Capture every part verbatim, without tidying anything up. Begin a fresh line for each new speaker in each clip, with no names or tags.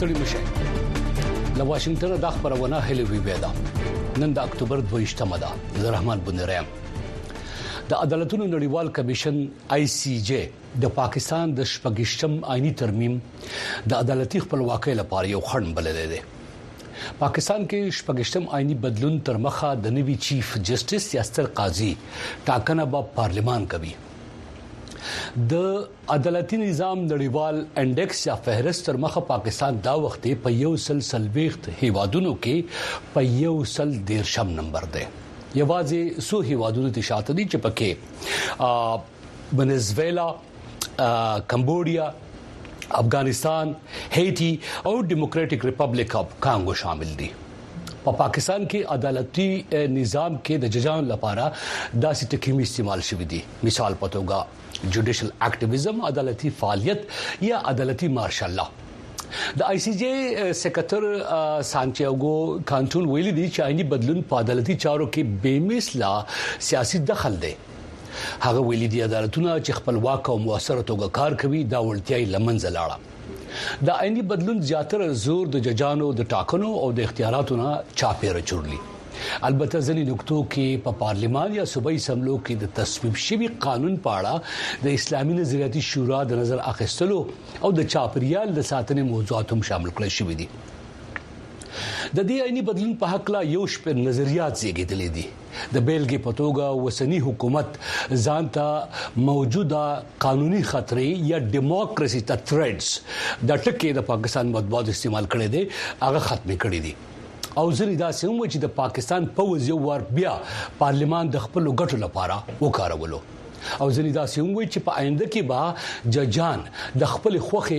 ستړي مشه له واشنگټن د خبرونه هلي وی بيدا نن د اکتوبر دوه ده زه رحمان بنرام د عدالتونو نړیوال کمیشن آی سی جی د پاکستان د شپږشتم آئینی ترمیم د عدالتي خپلواکۍ لپاره یو خنډ بللی دی پاکستان کې شپږشتم آئینی بدلون تر مخه د نوي چیف جسټس یا ستر قاضي ټاکنه به پارلمان کوي د عدالتي نظام نړیوال انډیکس یا فهرست تر مخه پاکستان دا وخت په یو سلسل ویخت هیوادونو کې په یو سل دیرشم نمبر دی یوازې سو هیوادونو ته شاته دي چې پکې ونزویلا کمبودیا افغانستان هیتی او ډیموکراټک ریپبلیک اف کانګو شامل دي په پا پاکستان کې عدالتي نظام کې د ججانو لپاره داسې ټکي استعمال شوی دي مثال په توګه جوډیشل اکټیویزم عدالتي فعالیت یا عدالتي مارشال لا د آی سی جی سیکریټر سانچیاګو کانټون ویلي دي چې آئینی بدلون په عدالتي چارو کې بېمثله سیاسي دخل دی هغه ویلي دي عدالتونه چې خپلواک او موثر توګه کار کوي دا ولټي لمنځه لاړه د آئینی بدلون زیاتره زور د ججانو د ټاکنو او د اختیاراتو نه چاپیره چورلی البته ځینې نقطو کې په پارلمان یا صوبایي اسمبلو کې د تصویب شوی قانون په اړه د اسلامي نظریاتي شورا د نظر اخیستلو او د چاپریال د ساتنې موضوعات هم شامل کړل شوی دي د دې آئینی بدلون په حق لا یو شپږ نظریات زیږیدلې دي د بیلګې په توګه وسنی حکومت ځانته موجوده قانوني خطرې یا ډیموکراسي ته تھریټس د ټکي د پاکستان مطبوعات استعمال کړي دي هغه ختم کړي دي او ځینې دا سمو چې د پاکستان پوځ یو ور بیا پارلمان د خپل ګټو لپاره وکارولو او ځینې دا سمو چې په آینده کې به ججان د خپل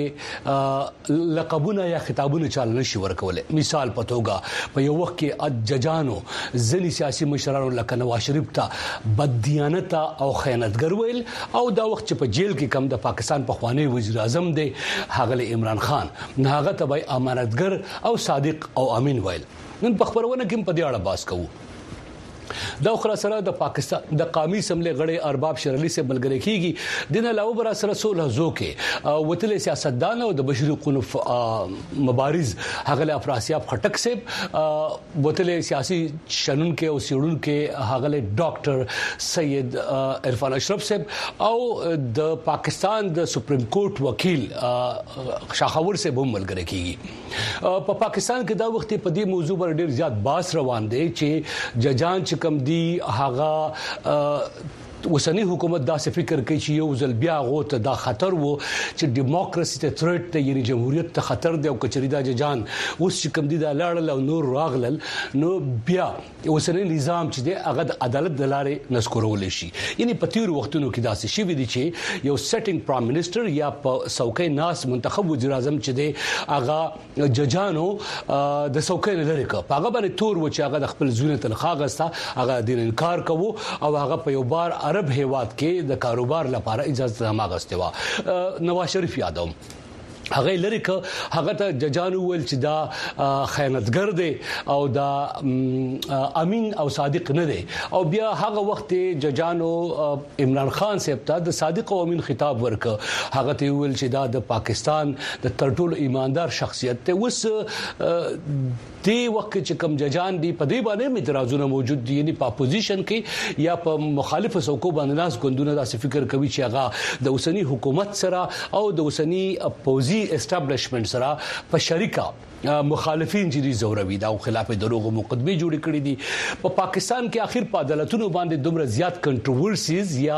خوخه لقبونه یا خطابونه چال نشي ورکولای مثال په توګه په یو وخت کې ججانو ځینې سیاسي مشرانو لکه نواز شریف ته بددیانت او خیانتګر ویل او دا وخت چې په جیل کې کم د پاکستان په خوانی وزیر اعظم دی هغه عمران خان هغه ته به امانتګر او صادق او امین ویل نن په خبرونه کې په دې اړه باس کوو دا خو سره د پاکستان د قومي سملې غړي ارباب شرعي سره ملګری کیږي د نه علاوه بر سره صلح زوکه وتل سیاستدان او د بشري حقوقو مبارز هغه افراسیاب خټک سیب وتل سیاسي شنن کې او سیړون کې هغه ډاکټر سید عرفان اشرف سیب او د پاکستان د سپریم کورټ وکیل شاخور سیب هم ملګری کیږي په پاکستان کې دا وخت په دې موضوع باندې ډیر زیات باس روان دي چې ججان کم دی هغه وسنی حکومت دا څه فکر کوي چې یو ځل بیا غوته دا خطر وو چې ډیموکراسي ته تھریټ ته یعنی جمهوریت ته خطر دی او کچري دا جان اوس چې کم دی دا لاړل او نور راغلل نو بیا وسنی نظام چې دی هغه د عدالت د لارې نسکورول شي یعنی په تیر وختونو کې دا څه شي دي چې یو سیټینګ پرایم منسٹر یا په څوکۍ ناس منتخب وزیر اعظم چې دی هغه ججانو د څوکۍ نه لري کا هغه باندې تور و چې هغه د خپل ځونه تنخواه غستا هغه دین انکار کوو او هغه په یو بار عرب هیواد کې د کاروبار لپاره اجازه ماغسته وا نواز شریف یادوم هغه لري ک هغه ته ججانو ول چې دا خیانتګر دی او دا امین او صادق نه دی او بیا هغه وخت ججانو عمران خان صاحب ته د صادق او امین خطاب ورک هغه ته ول چې دا د پاکستان د ترټولو ایماندار شخصیت ته وس دی وخت چې کم ججان دی په دې باندې اعتراضونه موجود دي یعنی په اپوزیشن کې یا په مخالف څوکو باندې ناس ګوندونه داسې فکر کوي چې هغه د وسنی حکومت سره او د وسنی اپوزي اسټابلیشمنت سره په شریکه مخالفین چې دي زوروي دا خلاف دروغ مقدمه جوړ کړې دي په پاکستان کې اخر په عدالتونو باندې دومره زیات کنټروورسیز یا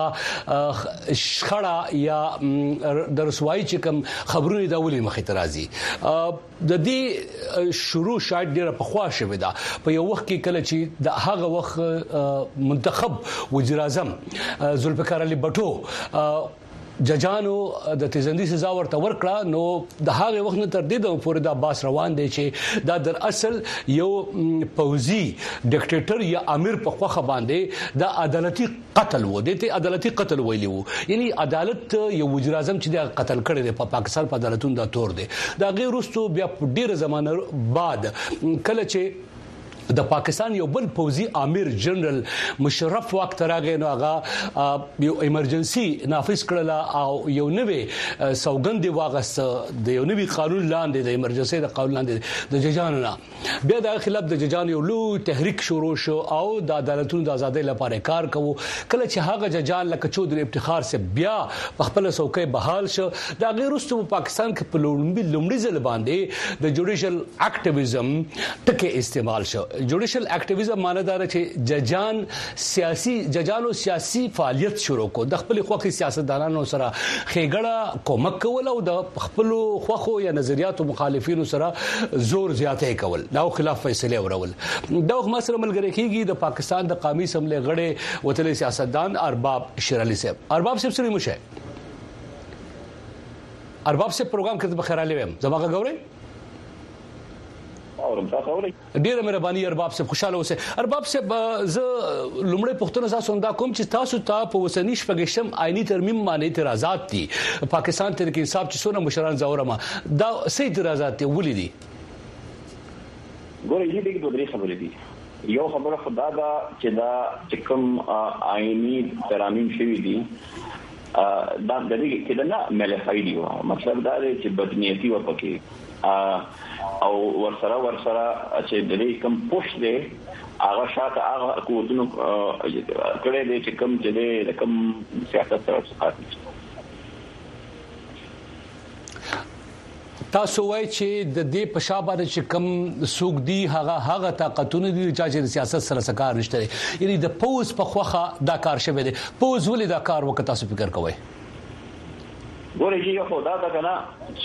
شخړه یا د رسوایی چې کوم خبرونه دا ولې مخې ته راځي د دې شروع شاید ډیره په خوا شوه دا په یو وخت کې کله چې د هغه وخت منتخب وزیر اعظم ذوالفقار علي بټو ججانو د تیزندۍ سزا ورته ورکړه نو د هغه وخت نه تر دې د پورې د باس روان دي چې دا در اصل یو پوزي ډیکټیټر یا امیر په خوخه باندې د عدالتي قتل و دي ته عدالتي قتل ویلی وو یعنی عدالت یو وزیر اعظم چې د قتل کړي د پاکستان په عدالتونو دا تور دي دا غیر وروسته بیا ډیره زمانه بعد کله چې د پاکستان یو بل پوزي امیر جنرال مشرف وخت راغی نو هغه یو ایمرجنسي نافذ کړل او یو نوې سوګند واغس د یو نوې قانون لاندې د ایمرجنسي د قانون لاندې د ججانو نه بیا د خلاف د ججانو یو لوی تحریک شروع شو او د عدالتونو د ازادۍ لپاره کار کوو کله چې هغه ججان لکه چودري افتخار سے بیا خپل څوکۍ بحال شو دا غیر واستو پاکستان کې په لومړي ځل باندې د جوډیشل اکټیویزم ټکي استعمال شو جوډیشل اکټیویزم معنی دا چې ججان سیاسي ججانو سیاسي فعالیت شروع کو د خپل خوخي سیاستدانانو سره خېګړه کومک کول او د خپل خوخو یا نظریاتو مخالفینو سره زور زیاتې کول دا خلاف فیصله ورول دا مسله ملګری کیږي د پاکستان د قومي اسمبلی غړي وتلي سیاستدان ارباب شیر علي صاحب ارباب صاحب سره مشه ارباب صاحب پروګرام کې بخیر علي ویم زماغه ګوري
اورم تاسو اورئ
ډیره مهرباني ارباب صاحب خوشاله اوسه ارباب صاحب ز لومړی پښتون تاسو دا کوم چې تاسو ته په وسنی شپږشتم آئینی ترمیم باندې اعتراضات دي پاکستان تحریک انصاف چې څونه مشران زورما دا سې اعتراضات دي ولې دي
ګورې دې کې دوه درې خبرې دي یو خبره خدا دا چې دا چې کوم آئینی ترامیم شوی دي دا د دې کې دا نه ملفای دی مطلب دا دی چې بدنیتی و پکې او ورسره ورسره چې د دې کوم پوښ دی هغه شاته هغه کوتونو کړه دې چې کوم چې د کوم سیاست سره څه
تاسو وایي چې د دې په شابه چې کم سوق دی هغه هغه طاقتونه دي چې سیاست سره سکار نشته یعنی د پوز په خوخه دا کار شوه دي پوز ولې دا کار وکړ تاسو فکر کوئ
ګورې یو خدای دا کنه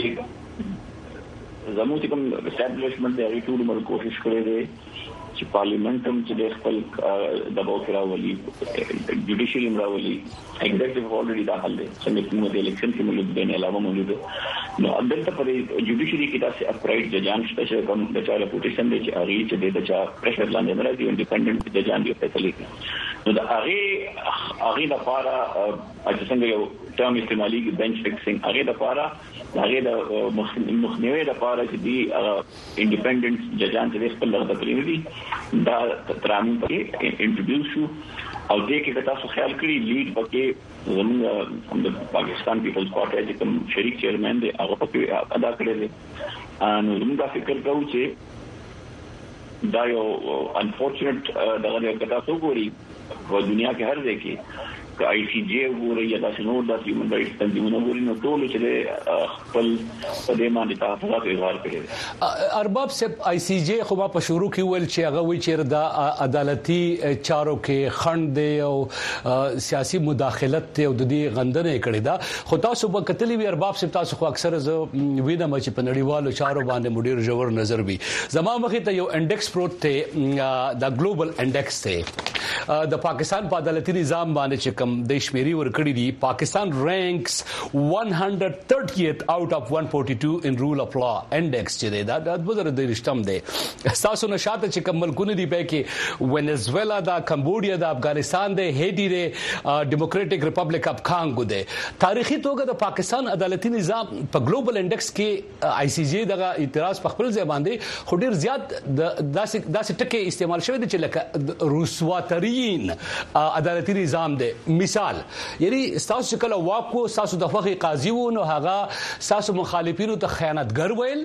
چې زموږ کوم اسټابلیشمنت دی هغه ټول مل کوشش کړی دی چې پارلیمنت هم چې خپل دباو کرا ولي جوډیشل راولي ایگزیکټیو اورډري داخل دي چې موږ د الیکشن کې موږ د نه علاوه موجود نو دلته په جوډیشري کې تاسو اپرایټ ججان شته چې کوم د چا ریپوټیشن دی چې هغه چې د چا پریشر لاندې راځي انډیپندنت ججان دی فیصله کوي نو دا هغه هغه د لپاره چې څنګه یو ټرم استعمالي بنچ فکسینګ هغه د لپاره هغه د مخنیوي لپاره چې دی انډیپندنت ججان چې خپل لغت کړی دي دا ترامین په انټروډیوس شو او دې کې تاسو خیال کړی لیډ پکې زموږ د پاکستان پیپلز پارټي چې کوم شریک چیرمن دی هغه پکې ادا کړی دی نو موږ فکر کوو چې دا یو انفورچونټ دغه د تاسو ګوري په دنیا کې هر ځای کې آئی سی جے ګوري یا تاسو نور د هیومن رائټس تنظیمونو ګوري نو ټول چې خپل په دې باندې تحفظات اظهار کړي
ارباب صاحب آئی سی جے خو په شروع کې ول چې هغه وی چې د عدالتي چارو کې خند دی او سیاسي مداخلت او د دې غندنه کړي دا خو تاسو په کتلی وی ارباب صاحب تاسو خو اکثر ز وینم چې په نړیوالو چارو باندې مډیر جوړ نظر وي زما مخې ته یو انډیکس پروت ته د ګلوبل انډیکس ته د پاکستان په عدالتي نظام باندې چې د شمیري ورکړي دي پاکستان رینکس one hundred thirtieth out of one forty-two in rule of law index چې دا د بزر د رښتم دی تاسو نشاته چې کوم ملکونه دي په کې وینزویلا دا کمبودیا دا افغانستان دی هېټي دی ډیموکراټک ریپبلیک اف کانګو دی تاریخي توګه د پاکستان عدالتي نظام په ګلوبل انډیکس کې آی سی جی دغه اعتراض په خپل ځای باندې خو ډیر زیات داسې داسې ټکي استعمال شوی دي چې لکه روسواترین عدالتي نظام دی مثال یعنی تاسو کله واکو تاسو د فقې قاضي وو نو هغه تاسو مخالفینو ته خیانتګر ویل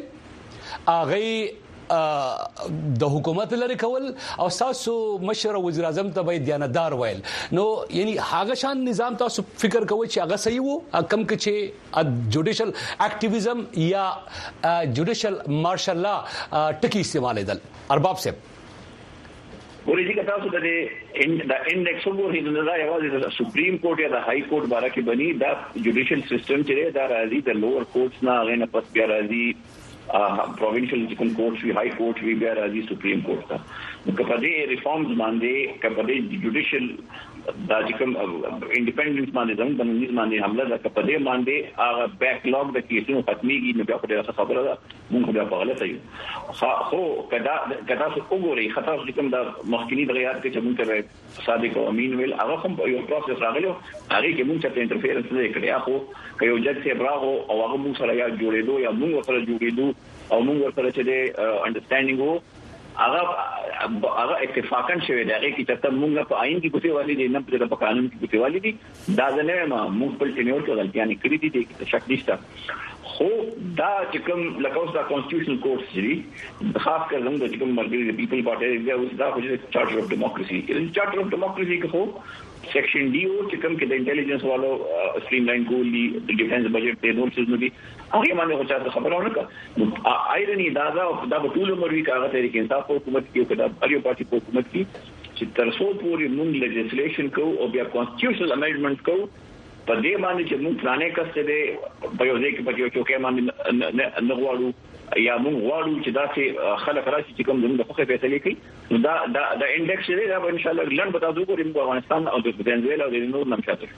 هغه د حکومت لري کول او تاسو مشر وزیر اعظم ته به دیانتدار ویل نو یعنی هغه شان نظام تاسو فکر کوئ چې هغه صحیح وو کم کې چې جوډیشل اکټیویزم یا جوډیشل مارشل لا ټکی استعمالیدل ارباب صاحب
ورې چې تاسو د د انډیکس وګورئ نو دا یوازې د سپریم کورټ یا د های کورټ باره کې بني دا جوډیشل سیستم چې دا راځي د لوور کورټس نه غنه پس بیا راځي پروینشل کوم کورټس وی های کورټ وی بیا راځي سپریم کورټ ته نو کله ریفارمز باندې کله جوډیشل دا چې کوم انډیپندنس باندې زموږ د نظام باندې حمله ده کله دې باندې هغه بیک لاګ د کیسونو ختميږي نو بیا په دې خبره ده موږ بیا په غلطه یو خو کدا کدا څه وګوري خطر چې کوم د مخکنی دغیات کې چې موږ ته صادق او امین ویل هغه هم یو پروسس راغلی هغه کې موږ ته انټرفیرنس نه کړی خو که یو جج سي براغو او هغه موږ سره یا جوړېدو یا موږ سره جوړېدو او موږ سره چې د انډرستانډینګ وو هغه هغه اتفاقا شوی دی هغه کې چې موږ په آئین کې کوتي والی دي نه په قانون کې کوتي والی دي دا نه ما موږ په ټینور کې غلطیاں کړې دي چې شک نشته خو دا چې کوم لکه اوس دا کانسټیټیوشنل کورټ دی خاص کر زموږ چې کوم مرګري د پیپل پارټي دی اوس دا خو چې چارټر اف ډیموکراسي چارټر اف ډیموکراسي کې خو سیکشن D او چې کوم کې د انټيليجنس والو سټریم لاین ګول دي د ډیفنس بجټ ته نور څه نه دي هغه باندې خو چاته خبرونه کا آیرنی دا دا د ټول عمر وی کاغه طریقې انصاف حکومت کې کړه اړیو پارټي په حکومت کې چې تر څو پورې موږ لیجسلیشن کو او بیا کانسټیټیوشنل امندمنت کو په دې باندې چې موږ پلانې کسته دي په یو ځای کې په یو چوکې باندې نه غواړو یا موږ غواړو چې دا چې خلک راشي چې کوم زموږ په فیصله کوي دا دا د انډیکس دی دا ان شاء الله لن بتا دوی کوم افغانستان او د وینزویلا او د نور نمشاته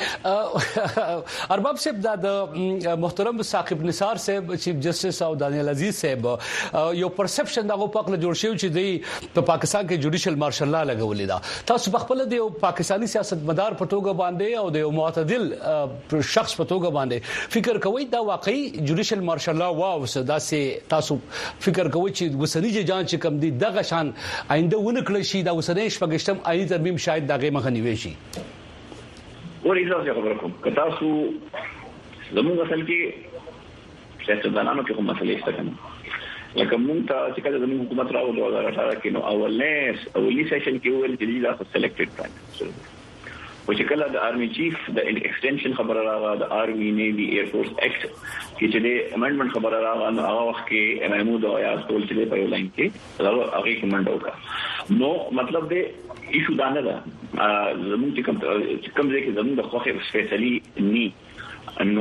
ارباب صاحب دا د محترم ثاقب نثار صاحب چیف جسټس او دانیال عزیز صاحب یو پرسپشن دغه پاکله جوړ شوی چې دی په پاکستان کې جوډیشل مارشل لا لګولې دا تاسو په خپل د پاکستاني سیاستمدار په توګه باندې او د معتدل شخص په توګه باندې فکر کوئ دا واقعي جوډیشل مارشل لا واو صدا سي تاسو فکر کوئ چې وسنی جان چې کم دي دغه شان آینده ونه کړی شي دا وسنی شپږشتم آئینی ترمیم شاید دغه مخه نیوي شي
ورېځه خبره کوم که تاسو زموږ اصل کې سیاستدانانو کې کوم مسلې شته کنه لکه موږ ته چې کله زموږ حکومت راو دوه هزار اټھارہ کې نو اولنې اولی سیشن کې ویل چې دا سلیکټډ پرایم او چې کله د آرمي چیف د ایکسټنشن خبره راغله د آرمي نیوی ایر فورس ایکټ کې چې د امندمنت خبره راغله نو هغه وخت کې محمود او یاس ټول چې په یو لاین کې هغه کې منډه وکړه نو مطلب دی ایشو دا نه ده زموږ چې کوم چې کوم ځای کې زموږ د خوخه سپیشلی ني نو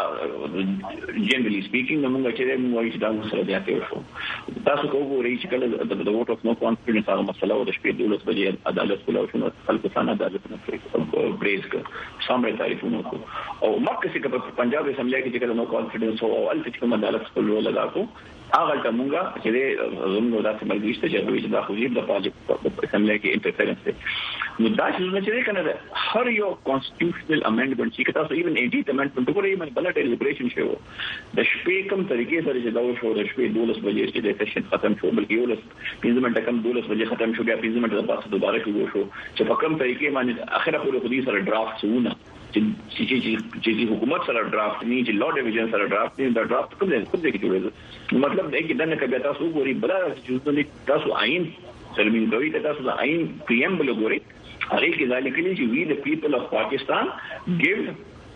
جنرالي سپیکینګ موږ چې موږ وایو چې دا سره دی تاسو تاسو کوو چې کله د ووټ اف نو کانفیډنس هغه مسله و د شپې دولس بجې عدالت کوله شو خلکو څنګه عدالت نه پریز کړ سامره تعریفونه کو او مکه چې په پنجاب اسمبلی کې چې کله نو کانفیډنس او ال چې کوم عدالت خپل لگا کو هغه ته موږ چې زموږ داسې ملګری چې دوی چې د خوځیب د پالیټیک اسمبلی کې انټرفیرنس دی نو دا چې نه چې کنه هر یو کانسټیټیوشنل امندمنت چې تاسو ایون ایټی امندمنت وګورئ من بل ډیلیبریشن شو د شپې کوم طریقې سره چې دا شو د شپې دولس بجې چې د سیشن ختم شو بلکې یو لس پنځه منټه کم دولس بجې ختم شو بیا پنځه منټه پاسه دوباره کېږي شو چې په کوم طریقې باندې اخره پورې خودي سره ډرافټ ونه چې چې چې حکومت سره ډرافټ نه چې لا ډیویژن سره ډرافټ نه دا ډرافټ کوم ځای کوم ځای کې جوړېږي مطلب دا کې دنه کبه تاسو ګوري بل چې تاسو عین سلمین کوي تاسو د عین پریمبل ګوري هغه کې ځکه چې وی د پیپل اف پاکستان ګیو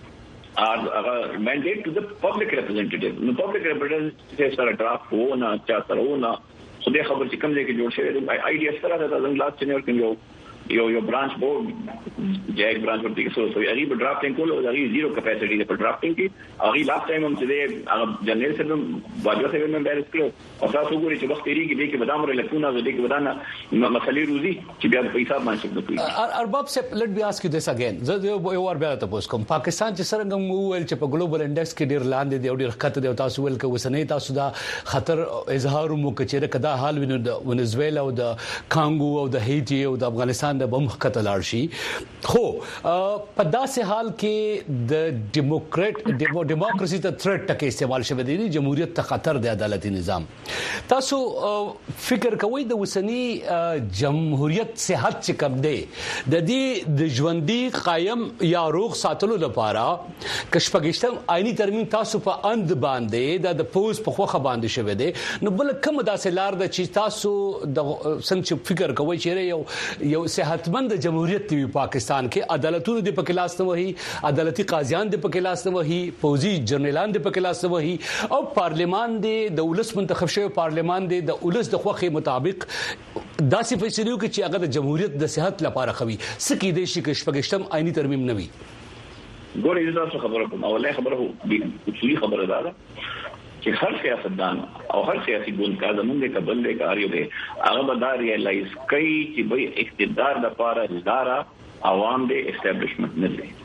are uh, mandate to the public representative. The public representative sara draft ho na cha sara ho na so de khabar چې کوم ځای کې جوړ شوی دی idea سره دا د لاس چنور کې یو یو یو برانچ بورډ جګ برانچ ورته کې سو سو هغه به ډرافټینګ کول او هغه زیرو کیپاسټي دی په ډرافټینګ کې هغه لاست ټایم هم چې هغه جنرال سره واجب سره هم بیلنس کړو او تاسو ګورئ چې وخت یې کې کې بدام لري لکونه دې کې بدانه مسلې روزي چې بیا په حساب باندې څه کوي
ارباب سے لیٹ بی آسک یو دس اگین زه یو ور بیا تاسو کوم پاکستان چې څنګه مو ویل چې په ګلوبل انډیکس کې ډیر لاندې دی او ډیر خطر دی تاسو ویل کې وسنۍ تاسو دا خطر اظهار مو کچېره کدا حال وینو د ونزویلا او د کانګو او د هیټي او د افغانستان د بم خطر شي خو په داسې حال کې د ډیموکرات ډیموکراسي ته تھریټ ټکي استعمال شوی دی جمهوریت ته خطر دی عدالتي نظام تاسو فکر کوئ د وسنی جمهوریت صحت چې کم دی د دې د ژوندۍ قائم یا روغ ساتلو لپاره کشپګشتم آئینی ترمیم تاسو په اند باندې د پوز په خوخه باندې شوی دی نو بل کوم داسې لار د چې تاسو د څنګه فکر کوئ چې یو یو صحتمند د جمهوریت دی پاکستان کې عدالتونو د پکلاس نه وਹੀ عدالتي قاضیان د پکلاس نه وਹੀ فوجي جنرالان د پکلاس نه وਹੀ او پارلیمان د دولت منتخب شوی پارلیمان د دولت د خوخي مطابق داسې فیصلو کې چې هغه د جمهوریت د صحت لپاره خوي سکی د شي کې شپږشتم آئینی ترمیم نوي
ګورې تاسو خبره کوم اولای خبره هو اصولي خبره ده چې هر سیاستدان او هر سیاسي ګوند کا زمونږ د قبل له کاریو دی هغه به دا ریالایز کوي چې به اقتدار د لپاره لاره عوام د اسټابلیشمنت نه دی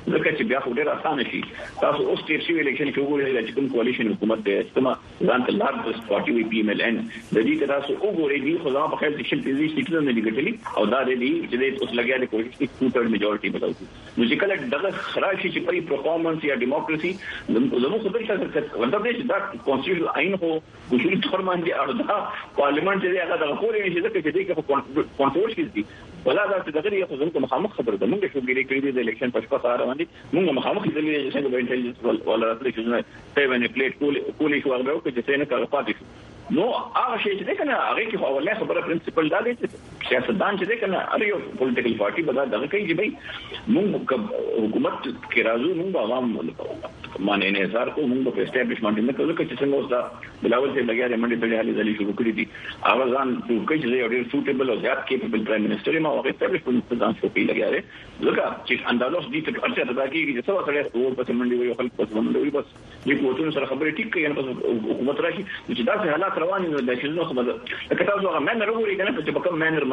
ځکه چې بیا خو ډیر اسانه شي تاسو اوس تیر شي الیکشن کې وګورئ چې کوم کوالیشن حکومت دی چې ځان ته لارجست پارټي وي پی ایم ال ان د دې کې تاسو وګورئ دی خو ځا په خپل چې پیزي سیټل نه لګټلي او دا دې چې اوس لګیا د کوشش کې ټو تھرډ میجورټي بلاو نو چې کله دغه خراشي چې په پرفارمنس یا ډیموکراسي زموږ خبرې څه ونده دې چې دا کانسټیټیوشن عین هو ګوشوري تور باندې اړه پارلیمنت چې هغه دغه خوري نشي ځکه چې دې کې کنټرول شي دي ولا دا چې دغه یو څه مخامخ خبره ده موږ شو ګری کړی د الیکشن په شپه سره باندې موږ مخامخ دي چې څنګه به انټيليجنس ولا راتلې چې ته باندې پلیټ کول کولې شو هغه چې څنګه کار پاتې نو هغه شی چې کنه هغه کې اولنه خبره پرنسپل دا دی چې سیاستدان چې کنه اړ یو پولیټیکل پارټي بدا دغه کوي چې بھائی موږ حکومت کې راځو موږ عوام معنی نه هزار کو موږ په اسټابلیشمنت نه کوو چې څنګه اوس دا بلاول ته لګیا دی منډي ته حالي ځلې شروع کړې دي هغه ځان چې چې یو ډېر سوټیبل او زیات کیپبل پرایم منسٹر ما هغه اسټابلیشمنت ته ځان شو کې لګیا دی ځکه چې اندالوس دي ته اړتیا ده چې څه وسره او په منډي وي خلک په منډي وي بس دې کوټونو سره خبرې ټیک کوي نه حکومت راشي چې دا څه حالات روان دي د شنو خبره لکه تاسو هغه مانر وګورئ کنه چې په کوم مانر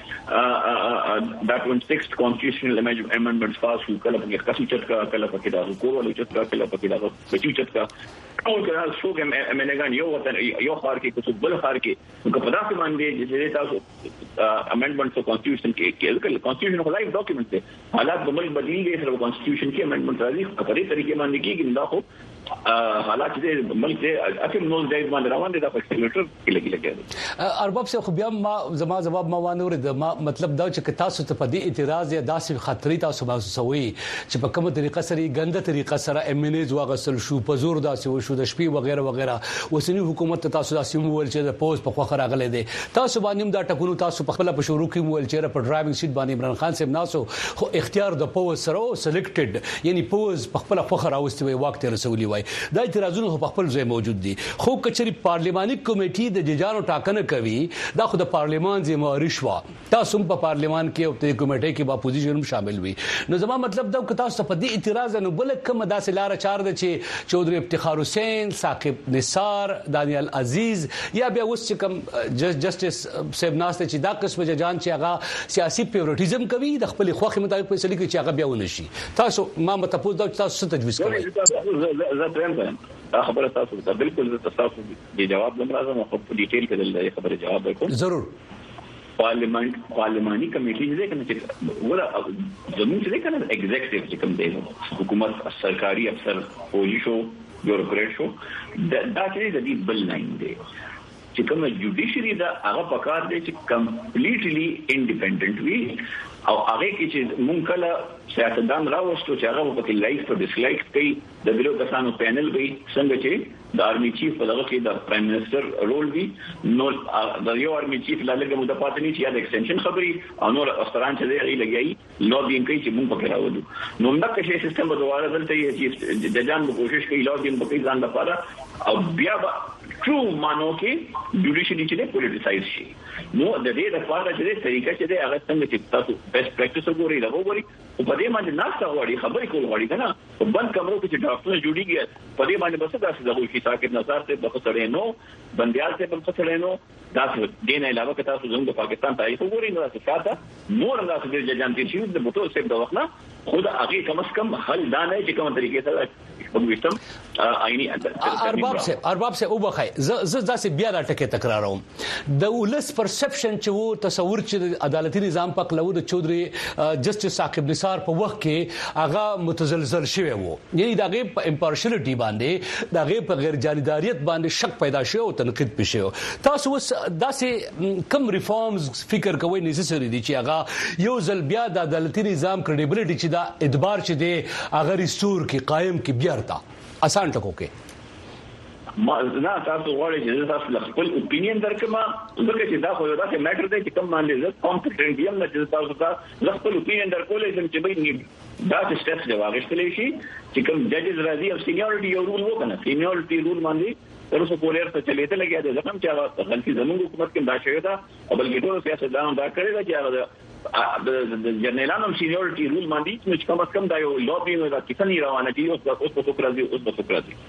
باندې دا twenty-sixth constitutional amendments pass شو کله په کاسو چټکا کله په کې دا کورولو چټکا کله په کې دا بچو چټکا او کله څو کې امنګان یو وطن یو خار کې څه بل خار کې په پدا کې باندې چې تاسو امندمنت تو کانسټیټیوشن کې کې کله کانسټیټیوشن خو لایو ډاکومنت دی حالات د ملک بدلیږي سره کانسټیټیوشن کې امندمنت راځي په دې طریقې باندې کېږي دا خو حالات دې ملک دې اته نو ځای باندې روان دي دا په سیکریټر کې لګي لګي
ارباب سے خو بیا ما زما جواب ما وانه ورته ما مطلب دا چې تاسو ته په دې اعتراض یا داسې خطرې تاسو محسوسوي چې په کومه طریقه سره ګنده طریقه سره ایم ان ایز واغسل شو په زور داسې وشو د شپې وغیرہ وغیرہ وسنی حکومت ته تاسو داسې مول چې د پوز په خوخه راغله دي تاسو باندې دا ټکونو تاسو په خپل په شروع کې مول چې په ډرایوینګ سیټ باندې عمران خان صاحب ناسو خو اختیار د پوز سره سلیکټډ یعنی پوز په خپل خوخه راوستي وي وخت رسولي وي دا اعتراضونه په خپل ځای موجود دي خو کچري پارلیماني کمیټې د ججانو ټاکنه کوي دا خو د پارلیمان ذمہواری شو تاسو په پارلیمان کې او د کمیټې کې با اپوزیشن شامل وي نو زما مطلب دا چې تاسو په دې اعتراض نه بل کوم داسې لار چار ده چې چودري افتخار حسین ثاقب نثار دانیال عزیز یا بیا اوس چې کوم جسټس صاحب ناس ته چې دا قسم ججان چې هغه سیاسي پیوریټیزم کوي د خپل خوخي مطابق فیصله کوي چې هغه بیا ونشي تاسو ما متفوز دا تاسو څه تجویز کوئ
دا خبره تاسو ته بالکل زه تاسو دې جواب لم راځم خو په ډیټیل کې دلته خبره جواب ورکوم
ضرور
پارلیمنت پارلیماني کمیټې دې کنه چې ولا زموږ چې کنه ایگزیکټیو چې کوم دی حکومت سرکاري افسر پولیس شو بیوروکرات شو دا چې د دې بل لاین دی چې کوم جوډیشري دا هغه پکار دی چې کمپلیټلی انډیپندنٹ وي او هغه کې چې مونږ کله سیاستدان راوستو چې هغه په کې لایک او ډیسلایک کوي د بلو کسانو پینل وي څنګه چې د آرمي چیف په دغه کې د پرایم منسٹر رول وي نو د یو آرمي چیف لاله مو د پاتنی چې د ایکستنشن خبري او نور افسران چې دی لګي لوبینګ کوي چې مونږ پکې راوړو نو موږ کې سیستم په دواره دلته یې چې د ځان کوشش کوي لوبینګ پکې ځان لپاره او بیا ټرو مانو کې جوډیشري چې پولیټیسایز شي نو د دې لپاره چې طریقه چې د هغه څنګه چې تاسو بیسټ پریکټیس وګورئ دا وګورئ او په دې باندې ناس غواړي خبرې کول غواړي کنه په بند کمرو کې چې ډاکټر جوړیږي په دې باندې بس دا څه دغه شي ساکت نظر ته د خسرې نو بنديال ته بل خسرې نو دا څه دین علاوه که تاسو زموږ د پاکستان تاریخ وګورئ نو تاسو ساته نور دا څه د ججان تیر شي د بوتل سیب د وخت نه خود هغه کم از کم حل دا نه چې کوم طریقې سره وګورئ آئینی
ارباب سے ارباب سے وبخای ز ز بیا دا ټکي تکراروم د ولس پرسپشن چې وو تصور چې عدالتي نظام په کلو د چودري جسټس ثاقب نثار په وخت کې هغه متزلزل شوی وو یعنی دغه په امپارشلټي باندې دغه په غیر جانبداریت باندې شک پیدا شو او تنقید پېښو تاسو داسې کم ریفارمز فکر کوئ نیسسری دي چې هغه یو ځل بیا د عدالتي نظام credibility چې دا اعتبار چې دی هغه ریستور کې قائم کې بیا تا آسان ټکو کې
ما نه تاسو غواړئ چې تاسو خپل اپینین درکما ځکه چې دا خو یو داسې میټر دی چې کوم باندې زه کمپټنټ یم نه چې تاسو ته خپل اپینین درکولې چې چې به دا سټیپس دی واغښتلې شي چې کوم ججز راځي او سینیورټي یو رول وکنه سینیورټي رول باندې تر اوسه پورې څه چلیته لګیا دی ځکه چې هغه غلطي زموږ حکومت کې دا شوی دا او بلکې ټول سیاستدان دا کړی دا چې هغه د جنرالانو سینیورټي رول باندې چې کوم کم دا یو لوبینګ دا کیسه روانه دي اوس اوس په څوک راځي اوس په څوک راځي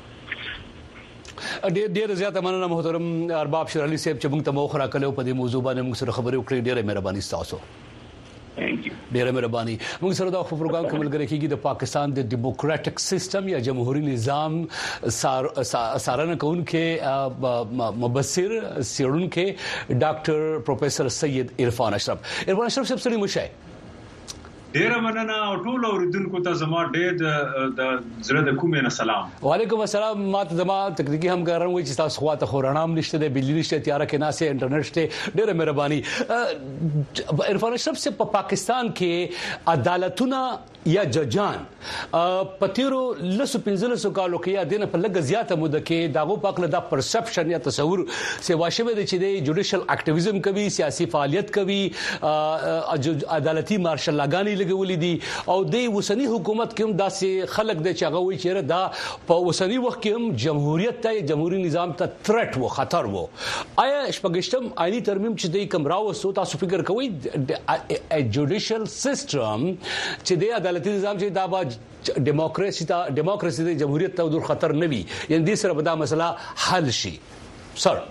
ډېر ډېر زیاته مننه محترم ارباب شیر علي صاحب چې موږ ته مو خره کړو په دې موضوع باندې موږ سره خبرې وکړې ډېره مهرباني تاسو
ثانک یو
ډیره مهرباني. موږ سره د پروګرام کې ملګری کیږي د پاکستان د ډیموکراټک سیستم یا جمهوریت نظام سارنه کوونکې مبصر سیړونکې ډاکټر پروفیسور سید عرفان اشرف. عرفان اشرف صاحب سړي مشه
ډیر مننه او ټول اوریدونکو ته زما ډیر د زړه د کومې نه سلام.
وعلیکم السلام. ماته زما تکنیکی همکاران وایي چې تاسو خواته خورانام نشته د بجلی نشته تیار کې ناسه انټرنیټ شته. ډیره مهرباني. عرفان اشرف سے په پاکستان کې عدالتونه یا ججان پتیرو لسو پنځلسو کالو کې یا دنه په لګ زیاته مده کې داغو پاکله د پرسپشن یا تصور سیوا شوه د چې د جوډیشل اکټیویزم کوي سیاسي فعالیت کوي عدالتي مارشل لاګانی لګولې دي او د وسنی حکومت کې هم داسې خلک د چاغه وي چې دا په وسنی وخت کې هم جمهوریت ته جمهوریت نظام ته ثریټ وو خطر وو. آیا شپږشتم آئینی ترمیم چې د کمراو سو تاسو فکر کوئ جوډیشل سیستم چې د عدالتي نظام چې دا با ډیموکراسي ته ډیموکراسي د جمهوریت ته ډور خطر نه وي یعنی د سره به دا مسله حل شي سر؟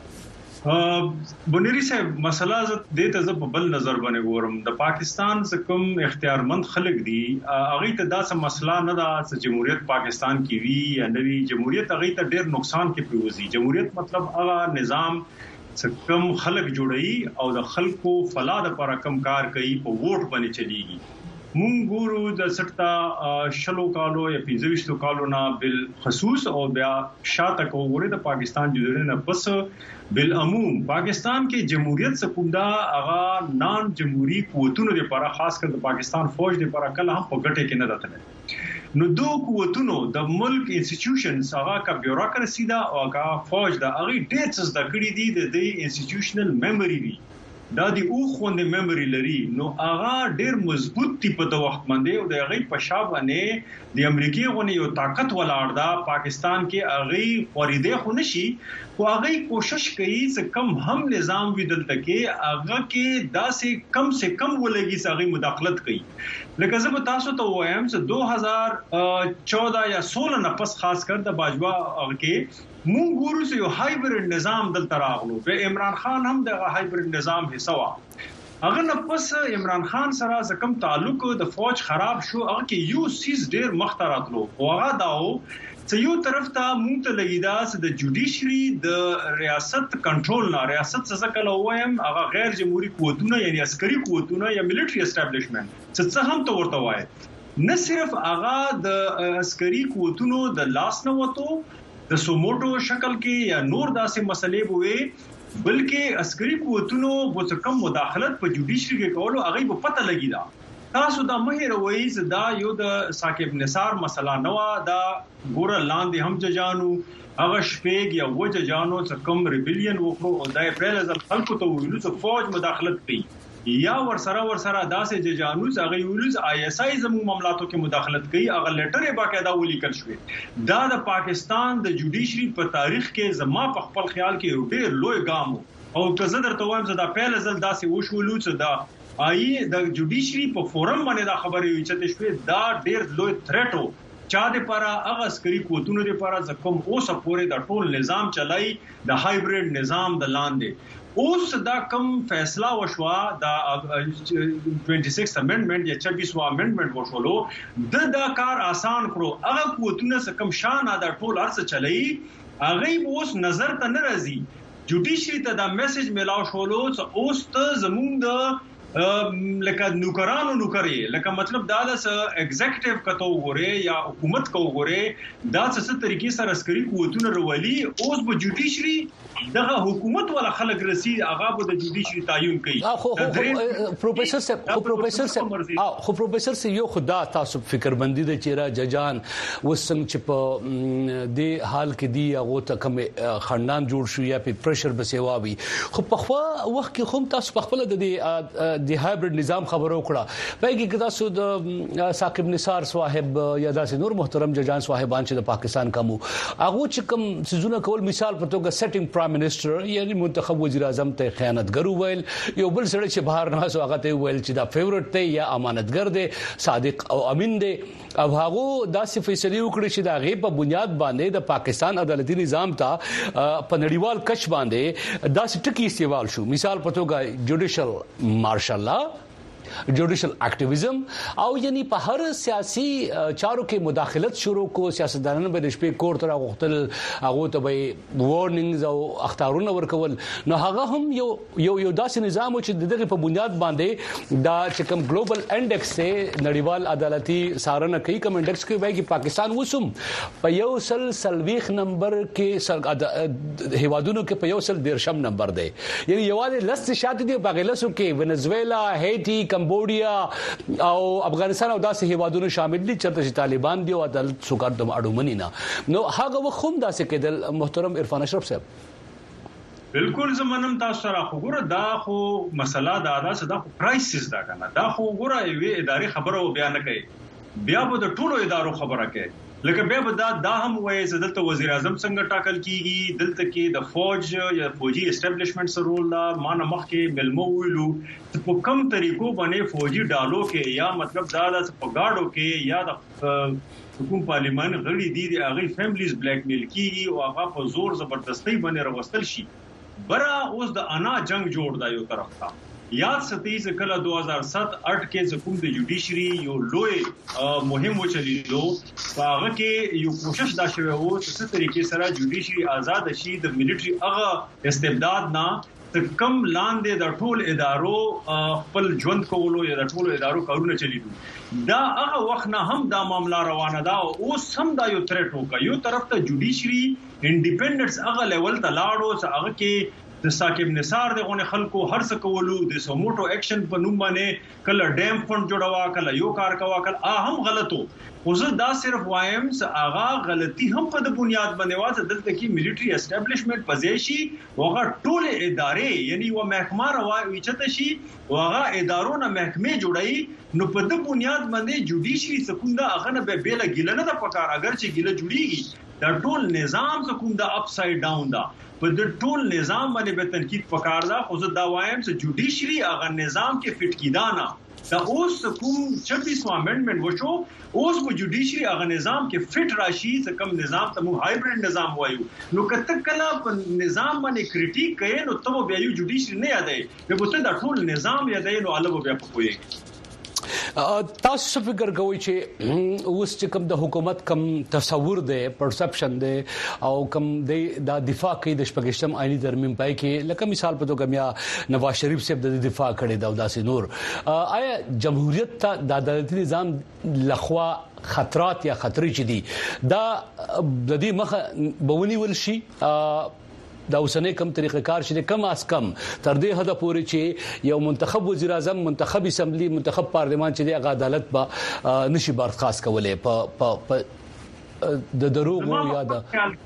بنيري صاحب مسله د ته په بل نظر باندې ګورم. د پاکستان کوم اختیارمند خلک دي هغه ته دا څه مسله نه ده چې جمهوریت پاکستان کې وی یا نوی جمهوریت هغه ته ډیر نقصان کې پیوزي. جمهوریت مطلب هغه نظام چې کوم خلک جوړي او د خلکو فلاح لپاره کم کار کوي په ووټ باندې چلیږي. مونږ ګورو د سټا شلو کالو یا پنځويشتو کالو نه بل خصوص او بیا شاته کووري د پاکستان جوړونه نه پس بل عموم پاکستان کې جمهوریت سکوندا هغه نان جمهوریت قوتونو لپاره خاص کر د پاکستان فوج لپاره کله هم په ګټه کې نه راځي. نو دوه قوتونو د ملک انسټیټیوشنز هغه کا بیوروکراسي دا او کا فوج دا هغه ډیټس د کړي دي د انسټیټیوشنل میموري وی دا دی او خوند میموري لري. نو هغه ډیر مضبوط تی په د وخت باندې او د هغه په شابهنه د امریکای غونې یو طاقت ولاړ دا پاکستان کې هغه فریده خو نشي خو هغه کوشش کوي چې کم هم نظام وی دلته کې هغه کې داسې کم سے کم ولګي چې هغه مداخلت کوي. لکه زه تاسو ته وایم چې دو هزار چودہ یا سولہ نه پس خاص کر د باجوا هغه کې مونږ ګورو چې یو هایبرډ نظام دلته راغلو. په عمران خان هم د هایبرډ نظام حصہ وا. هغه نه پس عمران خان سره کم تعلق د فوج خراب شو هغه کې یو سیس ډیر مختاراتلو او هغه داو چې یو طرف ته مونږ ته لګیدا چې د جوډیشري د ریاست کنټرول نه ریاست څخه کله وایم هغه غیر جمهوریت قوتونه یعنی عسکري قوتونه یا ملټری اسټابلیشمنت څه هم ته ورته وایي نه صرف هغه د عسکري قوتونو د لاس نه وته د سوموټو شکل کې یا نور داسې مسلې وې بلکې عسکري قوتونو په کم مداخلت په جوډیشري کې کولو هغه په پته لګی دا. تاسو دا مهر وایي چې دا یو د ثاقب نثار مسله نه و دا ګور لاندې هم ججانو هغه شپږ یا وجه جانو چې کوم ریبلیون وکړو او د اپریل ځل خلکو ته ویلو چې فوج مداخلت کوي یا ورسره ورسره داسې ججانوز هغه ویلز آی اس آی زموږ معاملاتو کې مداخلت کوي هغه لیټر یې باقاعده ولیکل شوی. دا د پاکستان د جوډیشري په تاریخ کې زما په خپل خیال کې یو ډېر لوی ګام او که زه درته وایم چې دا پیل ځل داسې وشولو چې دا آی د جوډیشري په فورم باندې دا خبرې وي چې شوی دا ډېر لوی ثریټ وو چا د لپاره هغه عسکري قوتونو لپاره ځکه اوسه پورې د ټول نظام چلای د هایبرډ نظام د لاندې اوس دا کم فیصله وشوا دا چھیاسٹھ امندمنت یا چھبیسواں امندمنت وشولو د دا کار آسان کړو هغه قوتونه څخه کم شان دا ټول ارڅ چلای هغه اوس نظر ته نه راځي. جوډیشري ته دا میسج ملاو شولو چې اوس ته زموږ د لکه نوکرانو نوکري لکه مطلب دا د ایگزیکټیو کتو غوري یا حکومت کو غوري دا څه طریقې سره عسکري قوتونه رولي اوس به جوډیشري دغه حکومت ولا خلک رسی هغه به د جوډیشري تعین کوي.
خو پروفیسور صاحب خو پروفیسور صاحب خو پروفیسور صاحب یو خدا تاسو فکرمندي د چیرې ججان وسنګ چې په دې حال کې دی هغه ته کوم خندان جوړ شو یا په پریشر بسیواوي خو په خو وخت کې هم تاسو په خپل د د هایبرډ نظام خبرو کړه پایږي که تاسو د ثاقب نثار صاحب یا داسې نور محترم ججان صاحبان چې د پاکستان کومو هغه چې کوم سيزونه کول مثال په توګه سیټینګ پرایم منسٹر یعنی منتخب وزیر اعظم ته خیانتګر ویل یو بل سره چې بهر نه سو هغه ته ویل چې دا فیورټ ته یا امانتګر دی صادق او امین دی او هغه داسې فیصله وکړي چې دا غي په بنیاد باندې د پاکستان عدالتي نظام ته په نړیوال کچ باندې داسې ټکی استعمال شو مثال په توګه جوډیشل مارشل لا جوډیشل اکټیویزم او یعنی په هر سیاسي چارو کې مداخلت شروع کو سیاستدانانو به د شپې کور تر غوښتل هغه ته به وارنینګز او اخطارونه ورکول نو هغه هم یو یو یو داسې نظام چې دغه په بنیاد باندې دا چې کوم ګلوبل انډیکس ته نړیوال عدالتي سارنه کوي کوم انډیکس کې وایي چې پاکستان وسوم په یو سل سلويخ نمبر کې هیوادونو کې په یو سل دیرشم نمبر دی یعنی یوازې لست شاته دی بغلسو کې ونزویلا هیټي کمبودیا او افغانستان او داسې هیوادونو شامل دي چې طالبان دی او عدالت سوکار د اړومنی نه نو هغه وخت هم داسې کېدل محترم عرفان اشرف صاحب
بالکل زمونږ تاسو سره خبره دا خو مسله دا دا چې دا خو کرایسس دا کنه دا خو ګوره یوه اداري خبره بیان کوي بیا به د ټولو ادارو خبره کوي لکه بیا به دا دا هم وایي چې دلته وزیر اعظم څنګه ټاکل کیږي دلته کې د فوج یا فوجي اسټابلیشمنت سره رول دا مان مخکې ملمو ویلو په کوم طریقو باندې فوجي ډالو کې یا مطلب دا د پګاړو کې یا د حکومت پارلیمان غړي دي د هغه فیملیز بلیک میل کیږي او هغه په زور زبردستی باندې راوستل شي برا اوس د انا جنگ جوړ دا یو طرف تا یاد ستې چې کله دو هزار سات اټ کې حکومت د جوډیشري یو لوی مهم وچلیدو هغه کې یو کوشش دا شوی وو چې څه طریقې سره جوډیشري آزاد شي د ملټري هغه استبداد نه کم لاندې د ټول ادارو خپل ژوند کولو یا د ټول ادارو کارونه چلیدو دا هغه وخت نه هم دا معاملہ روانه ده او سم دا یو تھریټ وکړ یو طرف ته جوډیشري انډیپندنس هغه لیول ته لاړو چې هغه کې د ساکب نثار دغه خلکو هر څه کولو د سوموټو اکشن په نوم باندې کله ډیم فند جوړوا کله یو کار کوا کله ا هم غلطو خو زه دا صرف وایم چې اغا غلطي هم په د بنیاد باندې واسه دلته کې ملټري اسټابلیشمنت پزیشي وغه ټول ادارې یعنی و محکمه راوي چته شي وغه ادارونه محکمه جوړي نو په د بنیاد باندې جوډیشري سکوندا اغه نه به بیل ګیله نه د پکار اگر چې ګیله جوړیږي دا ټول نظام سکوندا اپ ساید ډاون دا په د ټول نظام باندې به تنقید پکار دا خو زه دا وایم چې جوډیشري هغه نظام کې فټ کیدانا دا اوس کوم چھبیسواں امندمنت وشو اوس په جوډیشري هغه نظام کې فټ راشي چې کوم نظام ته مو هایبرید نظام وایو نو کته کله په نظام باندې کریټیک کوي نو ته بیا یو جوډیشري نه یادای به بوته دا ټول نظام یادای نو الګو بیا پوي
تاسو فکر کوئ چې اوس چې کوم د حکومت کم تصور دی پرسپشن دی او کم د دفاع کوي د شپږشتم آئینی ترمیم پای کې لکه مثال په توګه میا نواز شریف صاحب د دفاع کړي دا داسې نور آیا جمهوریت ته د عدالتي نظام لخوا خطرات یا خطرې چې دي دا د دې مخه بونی ولشي دا اوسنۍ کم طریقې کار شې کم اس کم تر دې حد پورې چې یو منتخب وزیر اعظم منتخب اسمبلی منتخب پارلیمان چې د عدالت په نشي برخاست کولای په د دروغ یا د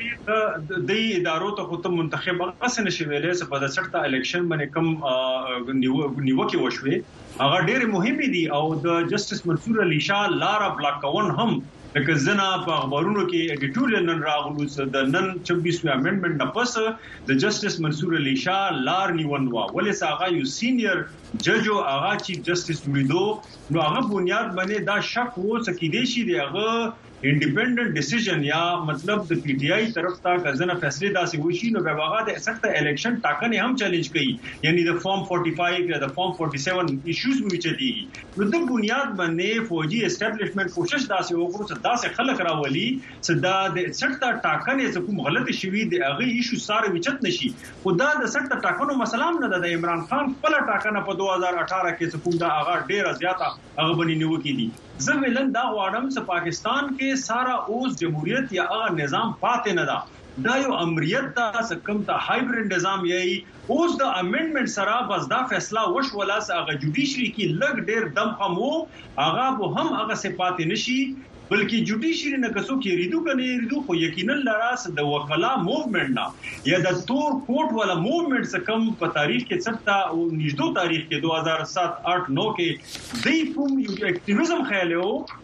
د ادارو ته خو منتخب غسه نشي ویلې چې په دسټه الیکشن باندې کم نیوکه وشوي هغه ډېر مهمه دي او د جسټس منصور علي شاه لارا بلاکون هم لکه زنا په خبرونو کې اډیټوریال نن راغلو د نن چھبیسواں امندمنت نه پس د جسټس منصور علي شاه لار نیونوا ولې ساغه یو سینیئر جج او هغه چیف جسټس جوړیدو نو هغه بنیاد باندې دا شک وو چې کې دي شي دغه انډیپندنت ډیسیژن یا مطلب د پی ټی آی طرف ته غزنه فیصله داسې وشي نو به هغه د سخت الیکشن ټاکنه هم چیلنج کوي یعنی د فارم فورټی فایو یا د فارم فورټی سیون ایشوز مو چدي نو د بنیاد باندې فوجي اسټابلیشمنت کوشش داسې وکړو چې داسې خلک راولي چې دا د سخت ټاکنه چې کوم غلطي شوي د هغه ایشو ساره وچت نشي خدا د سخت ټاکنو مسله نه د عمران خان خپل ټاکنه په دوه هزار اټھارہ کې کوم دا هغه ډیره زیاته هغه بنی نیوکې دي زه ویلن دا غواړم چې پاکستان کې سارا اوس جمهوریت یا هغه نظام پاتې نه ده دا یو امریت دا کم ته هایبرید نظام یې اوس د امندمنت سره بس دا فیصله وشوله چې هغه جوډیشري کې لګ ډیر دم خمو هغه به هم هغه صفات نشي بلکې جوډیشري نه کسو کې ریدو کني ریدو خو یقینا لراس د وکلا موومېنټ نه یا د تور کوټ والا موومېنټ څخه کم په تاریخ کې څټا او نږدې تاریخ کې دو هزار سات آٹھ نو کې د کوم یو اکټیویزم خیالو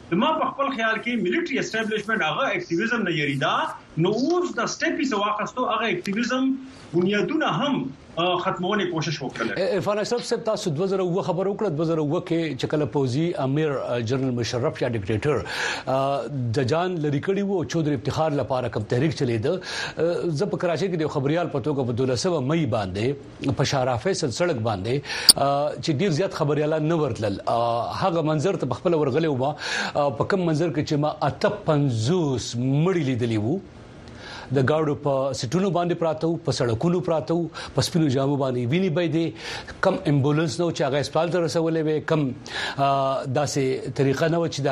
ما په خپل خیال کې ملټری اسټابلیشمنت هغه اکټیویزم نه یریدا نو اوس د سټیپي سو واخستو هغه اکټیویزم بنیادونه هم ختمونه کوشش وکړه.
عرفان اشرف صاحب تاسو دوه زره اوه خبر وکړه دوه زره اوه کې چې کله پوزي امیر جنرال مشرف یا ډیکټیټر د جان لری کړي وو چودري افتخار لپاره کوم تحریک چلیده زه په کراچي کې د خبريال په توګه په دولسمه مې باندې په شارع فیصل سړک باندې چې ډیر زیات خبريالان نه ورتل هغه منظر ته خپل ورغلې و په کوم منظر کې چې ما اته پنځوس مړی لیدلی وو د گاډو په سټونو باندې پراته په سړکونو پراته په سپینو جامو باندې ویني بيدې کم امبولانس نو چې هغه هسپتال ته رسولې وي کم داسې طریقه نه و چې دا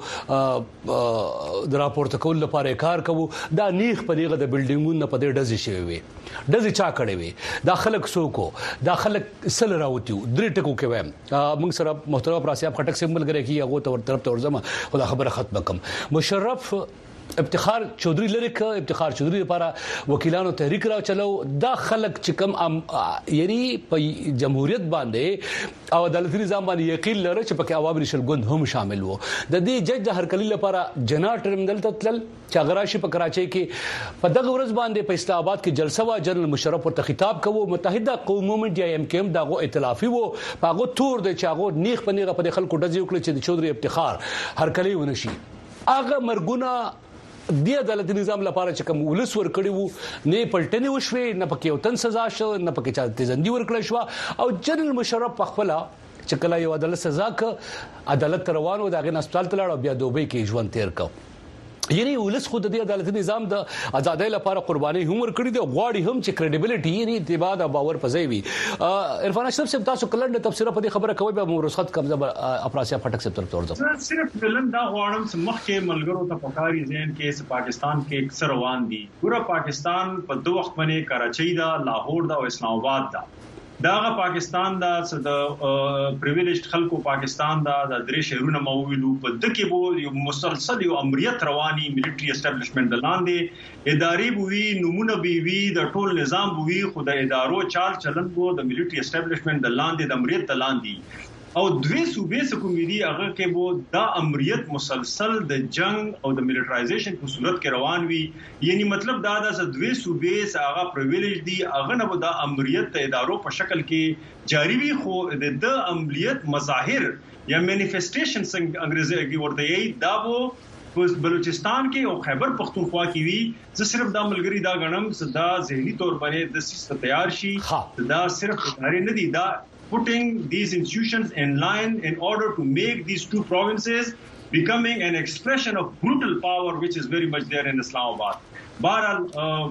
غمړو د راپورته کول لپاره کار کوو دا نیخ په دغه د بلډینګونو په دې ډزې شوی وي ډزې چا کړې وي دا خلک سوکو دا خلک سل راوتیو درې ټکو کې وایم موږ سره محترم پراسیاب خټک سیمبل غره کې هغه ته طرف ته ورځم خدا خبره ختم کم مشرف افتخار چودري لری ک افتخار چودري لپاره وکیلانو تحریک را چلو دا خلک چې کم یعنی په جمهوریت باندې او عدالتي نظام باندې یقین لري چې پکې عوامي شلګوند هم شامل وو د دې جج د هرکلی لپاره جنا ټرمینل ته تل چې غراشي په کراچي کې په دغه ورځ باندې په اسلام آباد کې جلسه وا جنرال مشرف ورته خطاب کوو متحده قومونو یا ایم کې هم دغه ائتلافي وو هغه تور د چاغو نیخ پنیغه په خلکو ډزې وکړي چې د چودري افتخار هرکلی ونشي هغه مرګونه د عدالت نظام لپاره چې کوم ولس ور کړی وو نه پلټنې وشوي نه پکې وطن سزا شو نه پکې چا تیزندي ور کړی شو او جنرال مشرف په خپل چې کله یو عدالت سزا ک عدالت روانو دغه هسپتال ته لاړ بیا دوبۍ کې ژوند تیر کو یعنی ولس خود د عدالت نظام د آزادۍ لپاره قرباني هم ور کړی دی غواړي هم چې credibility یعنی اتباع او باور پځوي وي عرفان اشرف صاحب تاسو کلند تفسیر په دې خبره کوي به رخصت قبضه افراسیا فټک صاحب طرف ورځم
صرف بلند دا غواړم چې مخکې ملګرو ته پکاري ځین کې پاکستان کې اکثر روان دي پورا پاکستان په دوه وخت باندې کراچۍ دا لاهور دا او اسلام آباد دا داغه پاکستان دا د پریویلیجډ خلکو پاکستان دا د درې شهرونو موویلو په دکې بو یو مسلسل یو امریت رواني ملټری اسټابلیشمنت دلاندې اداري بووي نمونه بي د ټول نظام بووي خو د ادارو چال چلن بو د ملټری اسټابلیشمنت دلاندې د امریت دلاندې او دوی صوبې سکومیدي هغه کې بو دا امریت مسلسل د جنگ او د ملټرایزیشن په صورت کې روان وي یعنی مطلب دا دا چې دوی صوبې هغه پریویلیج دي هغه نه د امریت ته ادارو په شکل کې جاری وي خو د امریت مظاهر یا مانیفیسټیشن څنګه انګریزي کې ورته یي دا وو بلوچستان کې او خیبر پختونخوا کې وی زه صرف دا ملګری دا غنم صدا ذهني تور باندې د سیستم تیار شي دا صرف ادارې نه دي دا putting these institutions in line in order to make these two provinces becoming an expression of brutal power which is very much there in Islamabad. بہرحال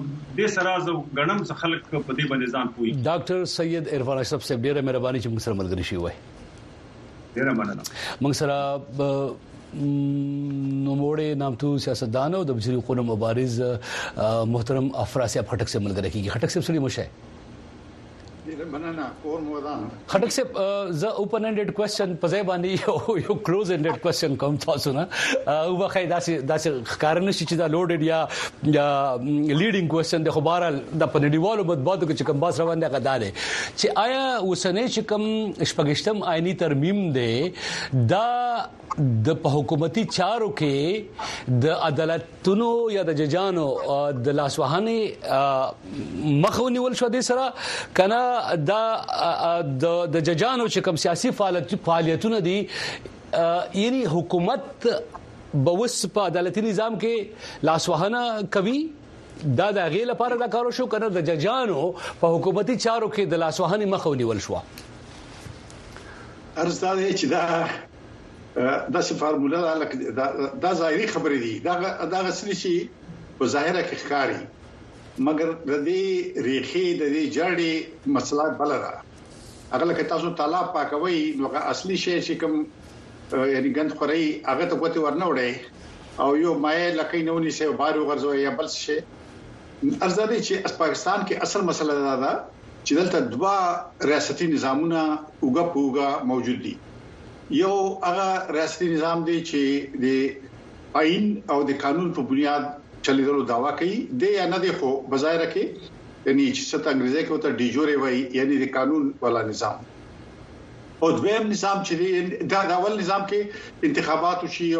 د سراز غنم خلک په دې باندې ځان پوي
ډاکټر سید عرفان اشرف صاحب ډیره مهرباني چې موږ سره ملګری شي وای
ډیره مننه
موږ سره نوموړې نامتو سیاستدان او د بشري حقوقو مبارز محترم افراسیاب خټک سے ملګری کیږي خټک صاحب سړي مشه
مننه اور مودان
خټک صاحب ز اوپن انډډ کوېسچن په ځای باندې یو کلوز انډډ کوېسچن کوم تاسو نه او واخی داسې داسې ښکار نشي چې دا لوډډ یا لیډینګ کوېسچن د خبره د پنډیوالو بدبادو کې کوم باس روان دی غدارې چې آیا وسنه چې کوم شپږشتم آئینی ترمیم دی دا د په حکومتي چارو کې د عدالتونو یا د ججانو د لاسوهاني مخونی ول شو د سره کنه دا د ججانو چې کوم سیاسي فعالیتونه دي یعنی حکومت بوس په عدالتي نظام کې لاسوهانه کوي دا د غیله لپاره دا کارو شو کنه د ججانو په حکومتي چارو کې د لاسوهاني مخونی ول شو
ارزاده چې دا دا څه فارموله ده لکه دا ظاهري خبرې دي دا دا غسلی شي په ظاهره کې ښکاری مګر د دې ریخي د دې جړې مسله بل را هغه لکه تاسو تعالی پاکوي نو اصلي شی چې کوم یعنی ګند خوري هغه ته کوته ورنه وړي او یو مې لکه نه ونی سه بارو غرزو یا بل شي ارزاده چې پاکستان کې اصل مسله دا ده چې دلته دوا ریاستي نظامونه اوګه پوګه موجود دي یو هغه ریاستي نظام دی چې د آئین او د قانون په بنیاد چلیدلو داوا کوي د یا نه دی خو بظاهر کې یعنی چې ست انګریزي کې وته ډی جوړي وای یعنی د قانون والا نظام او دویم نظام چې دا د اول نظام کې انتخابات شي او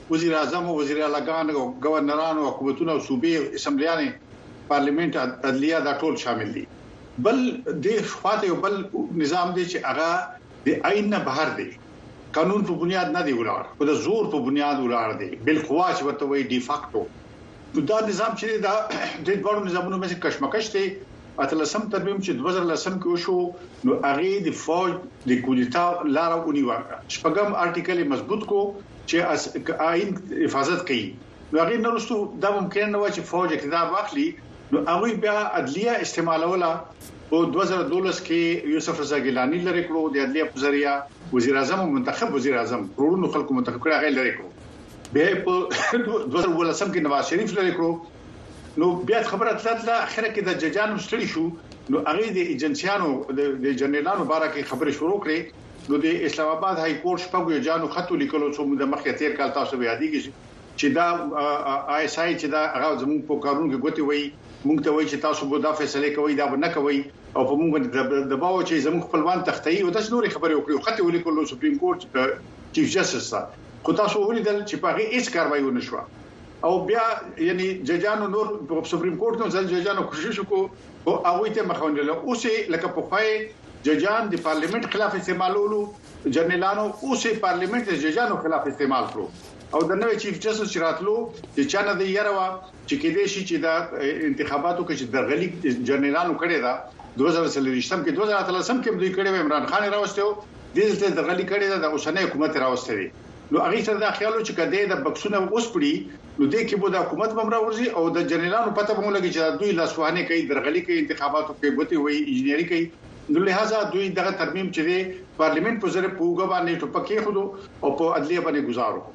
وزیر اعظم او وزیر اعلیګان او گورنران او حکومتونو او صوبې اسمبلیانې پارلیمنت عدلیه دا ټول شامل دي. بل د خواته یو بل نظام دی چې هغه د آئین نه بهر دی، قانون په بنیاد نه دی ولاړ، په زور په بنیاد ولاړ دی، بل قوا چې ورته وایي ډی فاکټو. دا نظام چې دا د ډېرو نظامونو مې کشمکش دی. اتلسم ترمیم چې دوه زره لسم کې وشو نو هغه د فوج د کوډیتا لار ونیو، شپږم آرټیکل مضبوط کو چې آئین حفاظت کوي. نو هغه نورستو دا ممکن نه و چې فوج اقتدار واخلي، نو هغه بیا عدلیه استعمالوله. په دوه زره دولس کې یوسف رضا ګیلانی لری کړو د عدلیه په ذریعہ، وزیر اعظم منتخب وزیر اعظم کروڑونو خلکو منتخب کړه هغه لری کړو. بیا په دوه زره ولسم کې نواز شریف لری کړو. نو بیا خبره تلله اخره کې د ججانو ستړي شو، نو هغه د ایجنسیانو د جنرالانو باره کې خبرې شروع کړې. نو د اسلام آباد های کورټ شپږو جانو خطو لیکلو څو د مخکې تیر کال تاسو به یادېږي چې دا آی اس آی چې دا هغه زموږ په قانون کې ګوتې وایي، موږ ته وایي چې تاسو به دا فیصله کوي، دا به نه کوي، او په موږ د دباو چې زموږ خپلوان تختي او د نوري خبرې وکړي. خطو لیکلو سپریم کورټ چیف جسټس ته خو تاسو ولیدل چې په هغه هیڅ کاروایی ونه شو. او بیا یعنی ججانو نور په سپریم کورټ نو ځل ججانو کوشش وکړو او هغه ته مخاونل اوسه لکه په پای ججان د پارلیمنت خلاف استعمالولو، جنرالانو اوسه پارلیمنت د ججانو خلاف استعمال کړو. او د نوې چیف جسټس چراتلو چې چانه د یاروا چې کې دې شي چې دا انتخاباتو کې چې درغلي جنرالانو کړي دا دوه زره څلورم کې دوه زره اتلسم کې دوی کړي عمران خان راوستو، دې ته درغلي کړي دا د اوسنۍ حکومت راوستي. نو هغه سره دا خیالو چې کده د بکسونه اوس پړي، نو د کې بو د حکومت بمرا ورزي او د جنرالانو پته به لګي چې دوی لاسوانه کوي، درغلي کوي، انتخاباتو کې بوتي وي، انجنیری کوي. نو لہذا دوی دغه ترمیم چې د پارلیمنت په ذریعہ پوګه باندې ټوپکې خودو او په عدلیه باندې گزارو.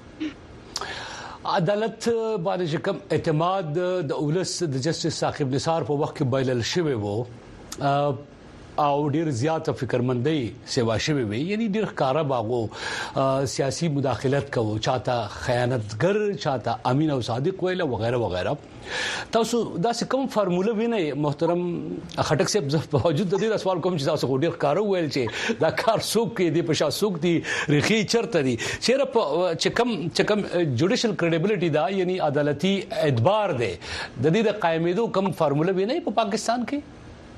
عدالت باندې کوم اعتماد د اولس د جسټس ثاقب نثار په وخت کې بایلل شوی وو او ډیر زیات فکرمندۍ سیوا شوی وي، یعنی ډیر ښکارا باغو سیاسي مداخلت کوو، چاته خیانتګر، چاته امین او صادق ویل وغیرہ وغیرہ. تاسو دا کوم فارموله وینئ محترم خټک صاحب؟ په وجود د دې سوال کوم چې تاسو ډیر ښکارا ویل چې دا کار څوک کې دی، په شا څوک دی، ریخي چرته دی، چیرې چې کم چې کم جوډیشل credibility دا یعنی عدالتي اعتبار دی، د دې د قائمېدو کوم فارموله وینئ په پاکستان کې؟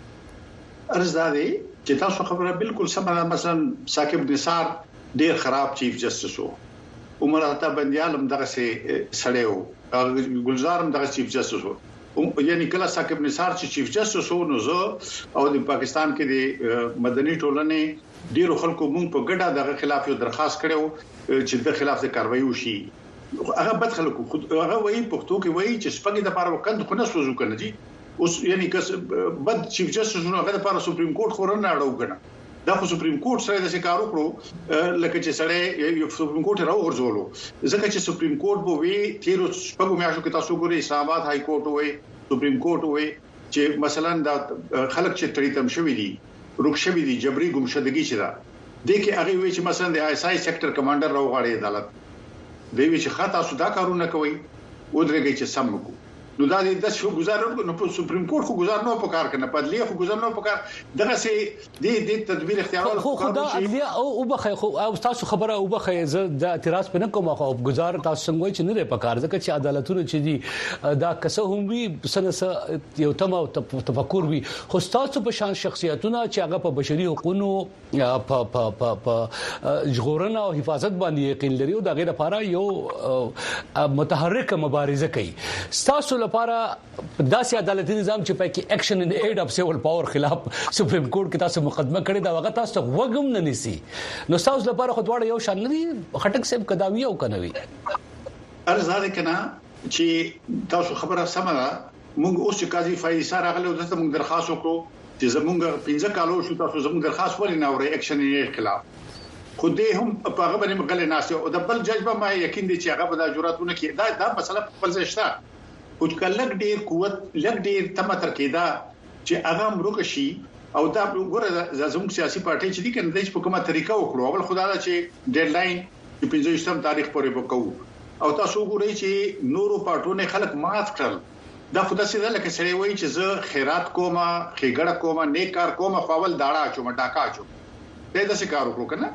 ارزدادي چې تاسو خبره بالکل سمه ده. مثلا ثاقب نثار ډیر خراب چیف جسټس وو، عمر عطا بندیالم دغه سي سړیو، ګلزارم دغه چیف جسټس وو. یعنی کله ثاقب نثار چې چیف جسټس وو نو زه او د پاکستان کې د مدني ټولنې ډیرو خلکو مونږ په ګډه دغه خلاف یو درخواست کړو چې د خلاف د کاروایی وشي. هغه بد خلکو هغه وایي پښتو کې وایي چې سپګي د پاره وکند خو نه سوزو کنه جی اوس یعنی کس بد چیف جسټس نو هغه لپاره سپریم کورټ خورنه اړو کنه. دا خو سپریم کورټ سره د شکار وکړو لکه چې سړی یو سپریم کورټ راو ورزولو، ځکه چې سپریم کورټ بو وی تیرو شپږو میاشتو کې تاسو ګورئ اسلام آباد های کورټ وای، سپریم کورټ وای چې مثلا دا خلک چې تړي تم شوی دي، روک شوی دي، جبري ګمشدګي شي دا د کې هغه وی چې مثلا د آی اس آی سېکټر کمانډر راو غاړي عدالت دی وی چې خاطا سودا کارونه کوي و درېږي چې سم کو. نو دا د شو گزارو نو په سپریم کورټ خو گزار نه پکار کنه، پدلیه خو گزار نه پکار دغه سي د د تدبیر اختیارات
خو خدا عدلیه او وبخه خو او تاسو خبره وبخه زه د اعتراض پنه کوم خو گزار تاسو څنګه چې نه پکار ځکه چې عدالتونه چې دي دا کسه هم وي سنه یو تم او تفکر وي، خو تاسو په شان شخصیتونه چې هغه په بشري حقوقو په په په ژغورنه او حفاظت باندې یقین لري او دا غیر لپاره یو متحرک مبارزه کوي. تاسو لپاره داسې عدالتي نظام چې په کې اکشن ان ایډ اف سیول پاور خلاف سپریم کورټ کې تاسو مقدمه کړې دا وخت تاسو وګم نه نسی، نو تاسو لپاره خو دواړه یو شان دي. خټک صاحب کداوی او کنوي
ارزاده کنه چې تاسو خبره سمه ده. موږ اوس چې قاضي فایز سره غلو دته موږ درخواست وکړو چې زموږ پنځه کالو شو تاسو زموږ درخواست ولې نه اوري اکشن ان ایډ خلاف خو دې هم په هغه باندې مغل ناسه او د بل جج به ما یقین دي چې هغه به د جرأتونه کې دا دا مسله په خپل ځای شته. او کله ډېر قوت لګ ډېر تمتر کېدا چې هغه امروک شي او دا ګوره زموږ سیاسي پارټي چې دي کنه د په کومه طریقه وکړو. اول خدای دا چې ډیډلاین په پنځه تاریخ پورې وکړو او تاسو ګورئ چې نورو پارټونو خلک مات کړل. دا خدای سي دا لکه سړی وایي چې زه خیرات کومه، خېګړه کومه، نیک کار کومه، خپل داړه چوم ډاکا چوم دې د شکار وکړو کنه.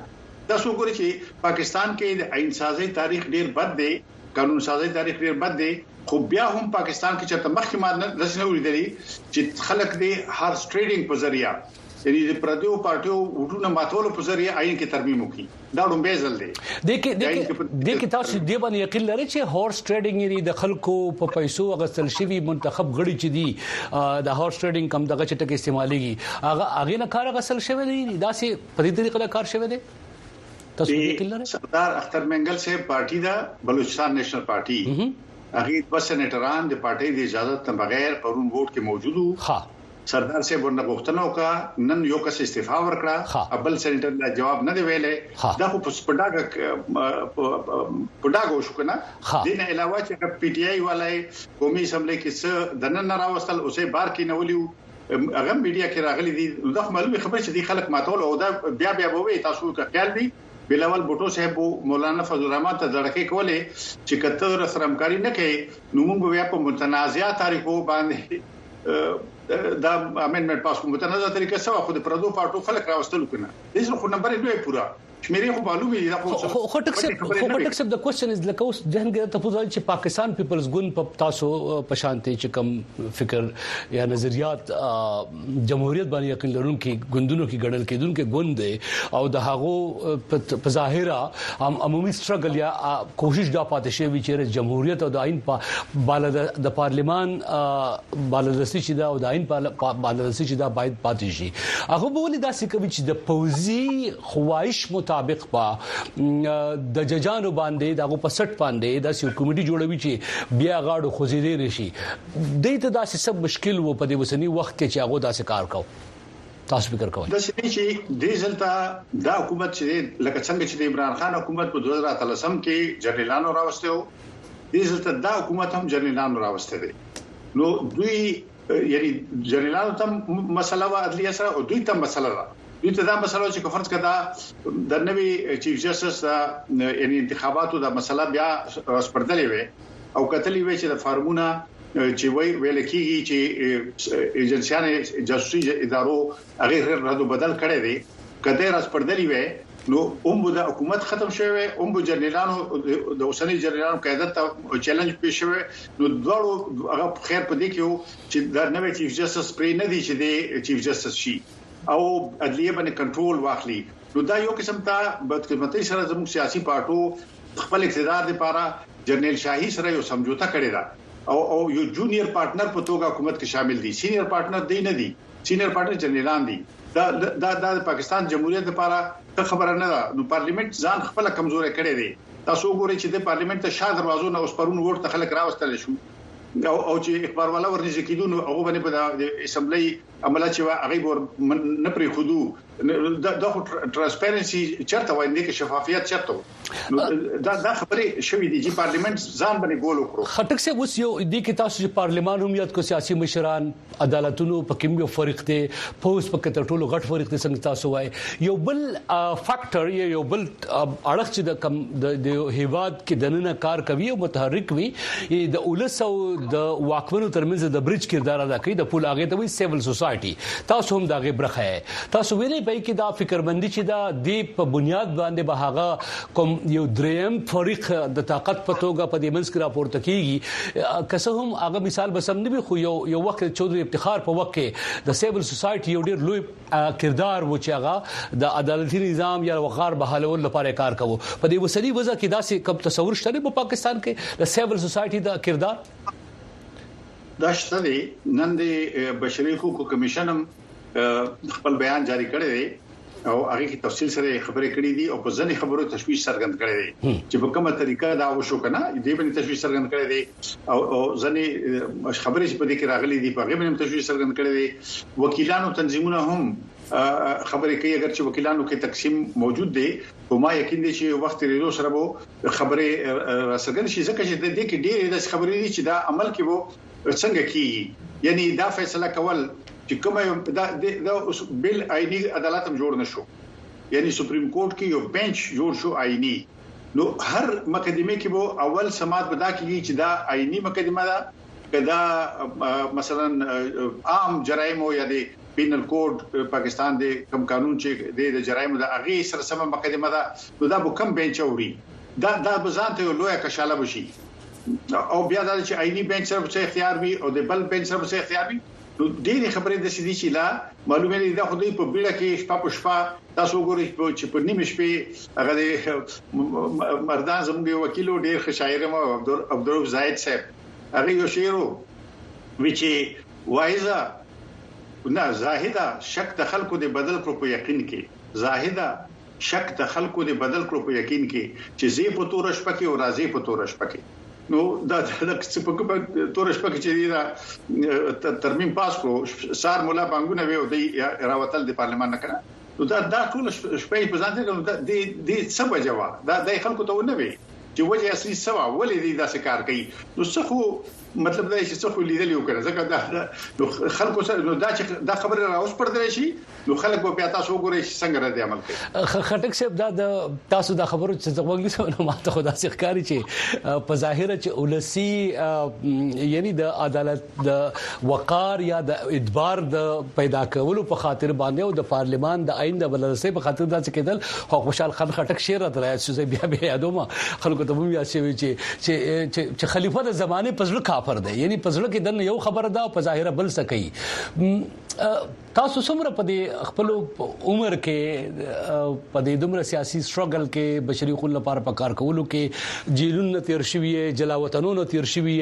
تاسو ګورئ چې پاکستان کې د آئین سازي تاریخ ډیر بد دی، قانون سازي تاریخ ډیر بد دی، خو بیا هم پاکستان کې چې مخکې ما رسنه ولیدلې چې خلک دی هارس ټریډینګ په ذریعہ یعنی د پردیو پارټیو وډونه ماتولو په ذریعہ آئین کې ترمیم وکړي، دا ډوم بیزل دی.
د کې د کې تاسو دی باندې یقین لرئ چې هورس ټریډینګ یعنی د خلکو په پیسو غسل شوی منتخب غړي چې دی د هورس ټریډینګ کم دغه چټک استعماليږي هغه هغه نه کار غسل شوی دی، دا سي په دې طریقه کار شوی دی. تاسو یقین لرئ
سردار اختر منګل سے پارټي دا بلوچستان نیشنل پارټي هغه د سېنیټران د پارټي د اجازه بغیر پرون ووټ کې موجود وو. ها سردار صاحب ورنه غوښتنه وکړه، نن یو کس استعفا ورکړه، ابل سېنیټر لا جواب نه دی ویلې، دا خو په پډاګه پډاګه شو کنه. دین علاوه چې پی ټی آی والای قومي اسمبلی کې څه د نن راوستل اوسې بار کې نه ولیو هغه میډیا کې راغلي دي، دا معلومه خبره چې دي خلک ماتول او دا بیا بیا وې تاسو کا خیال دی بلاول بوټو صاحب مولانا فضل الرحمن ته ځړکې کولې چې کته سره همکاري نه کوي نو موږ بیا په متنازعه تاریخو باندې دا امندمنت پاس کوم متنازعه طریقه سوا خو د پردو پارټو خلک راوستل کنه هیڅ خو نمبر دوی پورا شمیرې خو معلومه دي دا
خو خو ټکسب خو ټکسب د کوېسچن از لکه اوس جهنګ ته پوزل چې پاکستان پیپلز ګوند په تاسو په شانتي چې کم فکر یا نظریات جمهوریت باندې یقین لرونکي ګوندونو کې ګډل کېدونکو ګوند دي او د هغه په ظاهره عمومي سټرګل یا کوشش دا پاتې شي چې جمهوریت او د آئین په بالا د پارلیمان بالادستي چې دا او د آئین په بالادستي چې دا باید پاتې شي. هغه به ولې داسې کوي چې د پوزي خواهش مطابق با د ججانو باندې دغه په سټ باندې د سیو کمیټي جوړوي چې بیا غاړو خوځېدې نشي، دې ته داسې سب مشکل وو په دې وسنی وخت کې چې هغه داسې کار کوي. تاسو فکر کوئ
د شي چې د ځلتا دا حکومت چې لکه څنګه چې د عمران خان حکومت په دوه هزار اتلسم کې جنرالانو راوستو، د ځلتا دا حکومت هم جنرالانو راوسته دي، نو دوی یعنی جنرالانو ته مسله وا عدلیه سره او دوی ته مسله ده، دوی ته دا مسله چې فرض کړه د نوی چیف جسټس یعنی انتخاباتو دا مسله بیا راسپړدلې وي او کتلې وي چې د فارمونه چې وی ویل کیږي چې ایجنسیانه جاسوسي ادارو هغه رد بدل کړي دي کله راسپړدلې وي نو اومبو د حکومت ختم شوی، اومبو جنرالانو د اوسنی جنرالانو قیادت ته چیلنج پیښ شوی، نو دواړو هغه خیر په دې کې چې د نوی چیف جسټس پرې نه دی چې د چیف جسټس شي او عدلیه باندې کنټرول واخلي، نو دا یو قسم ته بدقسمتۍ سره زموږ سیاسي پارټو خپل اقتدار لپاره جنرال شاهي سره یو سمجھوتا کړی دا او او یو جونیئر پارټنر په توګه حکومت کې شامل دي، سینیئر پارټنر دی نه دي، سینیئر پارټنر جنرالان دي. دا دا د پاکستان جمهوریت لپاره خبره نه ده، نو پارلیمنت ځان خپل کمزوري کړی دی. تاسو وګورئ چې د پارلیمنت ته شاده دروازو نه اوس پرون ورته خلک راوستل شو او او چې اخبار والا ورنځ کېدو نو هغه باندې په د اسمبلی عملیات چې هغه ور نه پرې خودو دا د ترانسپیرنسي چرته وایي د شفافیت چرته دا دا خبره شوې دي چې پارلیمنت ځان باندې ګول وکړو.
خټک سے اوس یو د کې تاسو چې پارلیمان هم یاد کو سیاسي مشران عدالتونو په کوم یو فرق ته پوس په کتر ټولو غټ فرق ته څنګه تاسو وایي یو بل فاکټر یو بل اړخ چې د کم د هیواد کې دننه کار کوي او متحرک وي د اولس او د واکمنو ترمنځ د برج کردار ادا کوي، د پول هغه ته وي سیول سوسایټي، تاسو هم دا غي برخه تاسو ویلې په کې دا فکرمندي چې دا د په بنیاد باندې به هغه کوم یو دریم فریق د طاقت په توګه په دې منځ کې راپورته کیږي، که څه هم هغه مثال بسم نه وي خو یو یو وخت چودري افتخار په وخت کې د سیول سوسایټي یو ډیر لوی کردار و چې هغه د عدالتي نظام یا وقار بحالول لپاره کار کوي. په دې وسلي وځه کې دا څه کوم تصور شته په پاکستان کې د سیول سوسایټي د کردار
دا شته دي. نن د بشري حقوقو کمیشن هم خپل بیان جاری کړی دی او هغه کې تفصیل سره خبرې کړې دي او په ځنې خبرو تشویش څرګند کړی دی چې په کومه طریقه دا وشو کنه دې باندې تشویش څرګند کړی دی او او ځنې خبرې چې په دې کې راغلي دي په هغه باندې تشویش څرګند کړی دی. وکیلانو تنظیمونه هم خبرې کوي اگر چې وکیلانو کې تقسیم موجود دی او ما یقین دي چې وخت لري سره به خبرې راڅرګند شي ځکه چې د دې کې ډېر د خبرې دي چې دا عمل کې وو څنګه کیږي، یعنی دا فیصله کول چې کومه دا د بل آئینی عدالت هم جوړ نشو، یعنی سپریم کورټ کې یو بنچ جوړ شو آئینی، نو هر مقدمه کې وو اول سماعت بدا کیږي چې دا آئینی مقدمه ده کدا مثلا عام جرایم او یا د پینل کوډ پاکستان د کم قانون چې د جرایم د اغه سره سم مقدمه ده نو دا به کم بنچ اوري دا دا بزانته لوی کشاله بشي او بیا دا چې آئینی بنچ سره څه اختیار وي او د بل بنچ سره څه اختیار وي نو ډېری خبرې د سړي چې لا معلومه دي دا خو دې په بیړه کې شپه په شپه تاسو ګورئ چې په نیمه شپې هغه مردان زموږ وکیل ډېر ښه شاعر مو عبدالرؤف زاهد صاحب هغه یو شعر وچی وایزا نه زاهدا شک د خلکو د بدل کړو په یقین کې زاهدا شک د خلکو د بدل کړو په یقین کې چې زی په تور شپه کې او راځي په تور شپه کې نو دا د څه په تور شپه کې چې دا ترمیم پاس کو سار مولا بانګونه وي او د راوتل د پارلمان نه کړه نو دا دا ټول شپې په ځان ته د د سبا جواب دا د خلکو ته ونه وي چې وجه اصلي سوا ولې دې دا کار کوي نو څه خو مطلب دا چې څه خو لیدل یو کړه ځکه دا خلکو سره نو دا چې دا خبره راوس پردل شي نو خلک په پیاتا سو ګوري چې څنګه رد عمل کوي
خټک صاحب دا د تاسو دا خبرو چې زغوږی نو ماته خدا ښکاری چې په ظاهره چې ولسی یعنی د عدالت د وقار یا د ادبار د پیدا کولو په خاطر باندې او د پارلمان د آئین د بلنسي په خاطر دا چې کېدل خو خوشحال خان خټک شعر درایي چې بیا بیا یادوم خلکو ته مو یاد شوی چې چې خلیفہ د زمانه پزړه کافر دی یعنی پزړه کې دنه یو خبره ده په ظاهره بل سکی تاسو څومره په دې خپل عمر کې په دې دومره سیاسي سټرګل کې بشري حقوقو لپاره په کار کولو کې جیلونو تیر شوی جلاوطنونو تیر شوی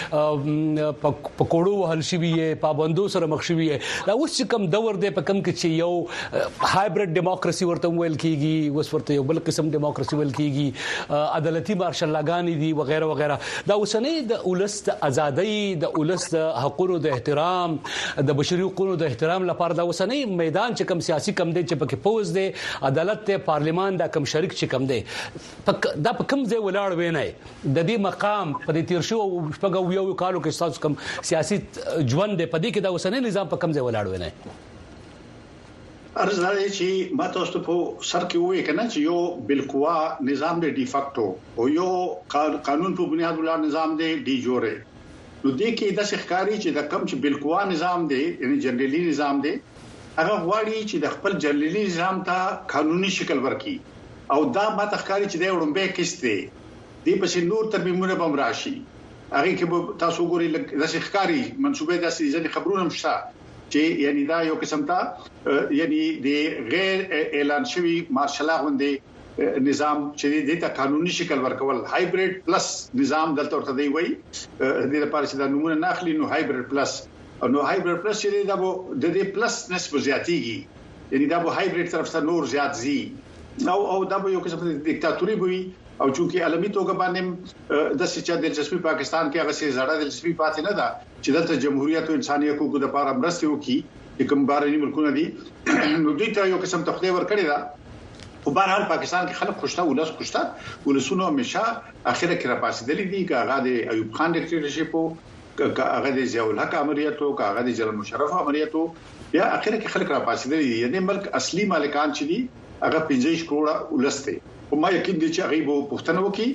پکوړو وهل شوی پابندو سره مخ شوی دا اوس کم دور دی په کم کې چې یو هایبرید دیموکراسي ورته ویل کیږي اوس ورته یو بل قسم دیموکراسي ویل کیږي عدالتي مارشل لاګانی دي وغیرہ وغیرہ دا اوسنۍ د ولست ازادۍ د ولست حقوقو د احترام د بشري حقوقو د احترام پر دا وسنۍ میدان چې کم سیاسي کم دی چې پکې پوز دی عدالت ته پارلیمان دا کم شریک چې کم دی دا په کم ځای ولاړ ویني د دې مقام په دې تیر شو شپږ یو کالو کې تاسو کم سیاسي ژوند دی په دې کې دا وسنۍ نظام په کم ځای ولاړ ویني
ارزه دی چې ما تاسو په سر کې وې کنه چې یو بالقوا نظام دی ډی فیکټو او یو قانون په بنیاد ولاړ نظام دی ډی جوړه نو دې کې د ښکاری چې د کم چې بالقوا نظام دی یعنی جنرالي نظام دی هغه غواړي چې د خپل جنرالي نظام ته قانوني شکل ورکړي او دا ما تخکاری چې د وړمبه کیست دی د پښې نور ترمیمونه بم راشي هغه کې تاسو ګوري د ښکاری منسوبه داسې ځنې خبرونه مشته چې یعنی دا یو قسم ته یعنی د غیر اعلان شوی مارشل غوندې نظام چې د ته قانوني شکل ورکول هایبرید پلس نظام دلته ورته دی وای د لپاره چې د نمونه ناخلی نو هایبرید پلس نو هایبرید پلس چې دا د دې پلس نسبت زیاتیږي یعنی دا به هایبرید طرف ته نور زیات زی او او دا به یو قسم د دیکتاتوري وي او چې علمي توګه باندې د سچا دلچسپي پاکستان کې هغه سي زړه دلچسپي پاتې نه ده چې دلته جمهوریت او انساني حقوقو د لپاره مرسته وکړي چې کوم بارني ملکونه دي نو دوی ته یو قسم تخلیه ورکړي ده په بهرحال پاکستان کې خلک خوشته ولس خوشته ولسونو همیشه اخره کې را پاسېدلې دي چې هغه د ایوب خان ډیکټیټرشپ او هغه د ضیاء الحق امریت او هغه د جنرال مشرف امریت یا اخره کې خلک را پاسېدلې دي یعنی ملک اصلي مالکان چې دي هغه پنځه کروڑه ولسته او ما یقین دي چې هغه به پښتنه وکي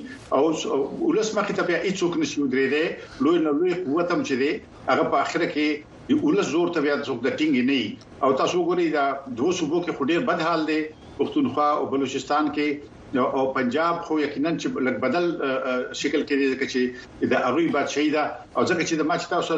او ولس مخې ته بیا هیڅوک نشي ودرېده لوی نو لوی قوت هم چې دي هغه په اخره کې ولس زور ته بیا څوک د ټینګ نه او تاسو ګورئ دا دوه صوبو کې خډیر بد حال دي پښتونخوا او بلوچستان کې او پنجاب خو یقینا چې لږ بدل شکل کې دي چې د اغوی بادشاہي دا او ځکه چې د ماچ تاسو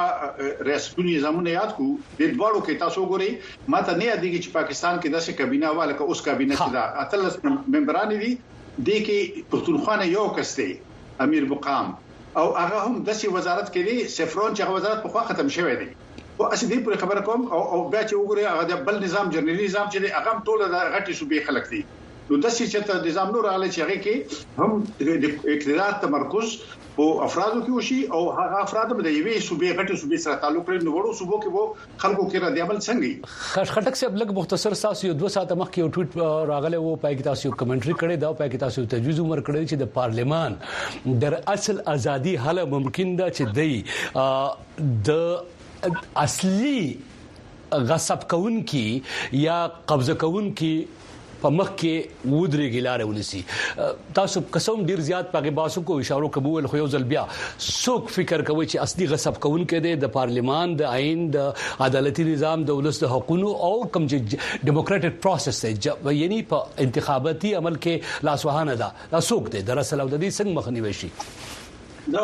دوا ریاستونی زمونه یاد کو د دوړو کې تاسو ګورئ ماته نه یادېږي چې پاکستان کې داسې کابینه والا که اوس کابینه چې دا اتلس ممبران دي د کې پښتونخوا نه یو کس دی امیر مقام او هغه هم داسې وزارت کې دي سفرون چې وزارت په خوا ختم شوی دی او اسی دې پر خبره کوم او او بیا چې وګورئ هغه بل نظام جنرالي نظام چې هغه ټول د غټي صوبې خلک دي نو د سیاست نظام نور علی چې هغه کې هم د اقتدار تمرکز او افرادو کې وشي او هغه افراد به د یوې صوبې غټي صوبې سره تعلق لري نو وړو صوبو کې وو خلکو کې را دی عمل څنګه
خټک صاحب لږ مختصر تاسو یو دوه ساعت مخکې یو ټویټ راغله وو پای کې تاسو یو کمنټري کړی دا پای کې تاسو تجویز عمر کړی چې د پارلمان در اصل ازادي حل ممکن ده چې دی د اصلي غصب کون کی یا قبضه کون کی په مخ کې ودري ګلاره ونسي تاسو قسم ډیر زیات پاګه باسو کو اشاره قبول خو یو ځل بیا څوک فکر کوي چې اصلي غصب کوونکې دی د پارلیمان د آئین د عدالتي نظام د ولس د حقوقو او کوم چې ډیموکراټک پروسس دی یعنی په انتخاباتي عمل کې لاسوهانه ده دا څوک دی در اصل او د دې څنګه مخنیوي شي
دا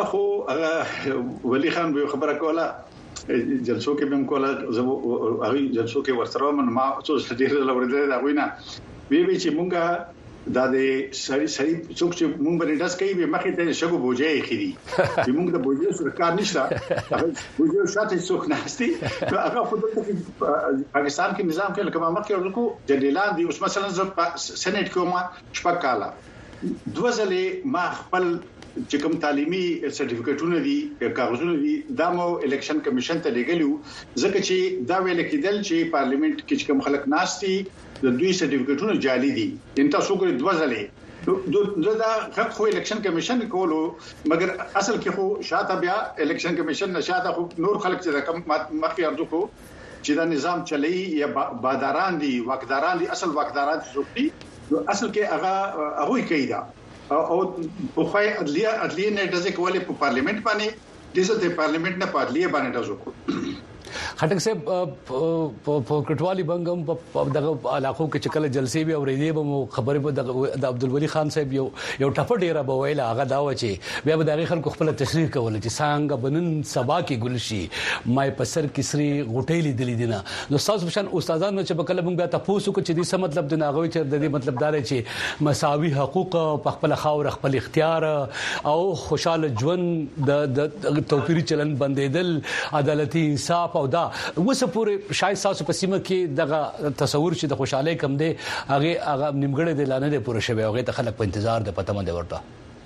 خو ولي خان به خبره کوله جلسو کې بهم کوله زه هغه جلسو کې ورسره من ما څه ډیر لوړل دا وینا وی وی چې مونږه دا د سړی سړی څوک چې مونږ باندې داس کوي به مخې ته شګو بوجي خېدي چې مونږ د بوجي سره کار نشته بوجي شاته څوک نهستي هغه په دغه پاکستان کې نظام کې لکه ما مخکې ورکو جديلان دی اوس مثلا زه سېنات کې ما شپږ کاله دوه ځلې ما خپل چې کوم تعلیمي سرټیفیکټونه دي کاغذونه دي دا مو الیکشن کمیشن ته لګلیو ځکه چې دا ویل کېدل چې پارلیمنت کې کوم خلک ناشتي د دوی سرټیفیکټونه جعلي دي ان تاسو کوی دوه ځلې دا حق خو الیکشن کمیشن کولو مګر اصل کې خو شاته بیا الیکشن کمیشن نشاته خو نور خلک چې کوم مخکې ارزو کو چې دا نظام چلی یا باداران دي واکداران دي اصل واکداران دي اصل کې هغه هغه کوي دا او په خای عدلیه عدلیه نه دځه کولې په پارلیمنت باندې دغه ته پارلیمنت نه پارلیه باندې دځو کو
خټک صاحب په کټوالي بنګم په دغه علاقو کې چکل جلسې به اورېدې به خبرې په د عبدالولي خان صاحب یو یو ټپ ډیره به ویله هغه دا و چې بیا به د خلکو خپل تشریح کول چې څنګه بنن سبا کې ګلشي مای پسر کسري غټېلې دلی دینه نو تاسو بشن استادانو چې بکله موږ بیا تاسو کو چې دې څه مطلب د ناغوي چې د دې مطلب دار چې مساوي حقوق په خپل خاور خپل اختیار او خوشاله ژوند د توپیری چلن بندیدل عدالتي انصاف او دا وسه پورې شاید تاسو په سیمه کې دغه تصور چې د خوشاله کم دی هغه هغه نیمګړی دی لانه دی پوره شوی هغه ته خلک په انتظار د پته مده ورته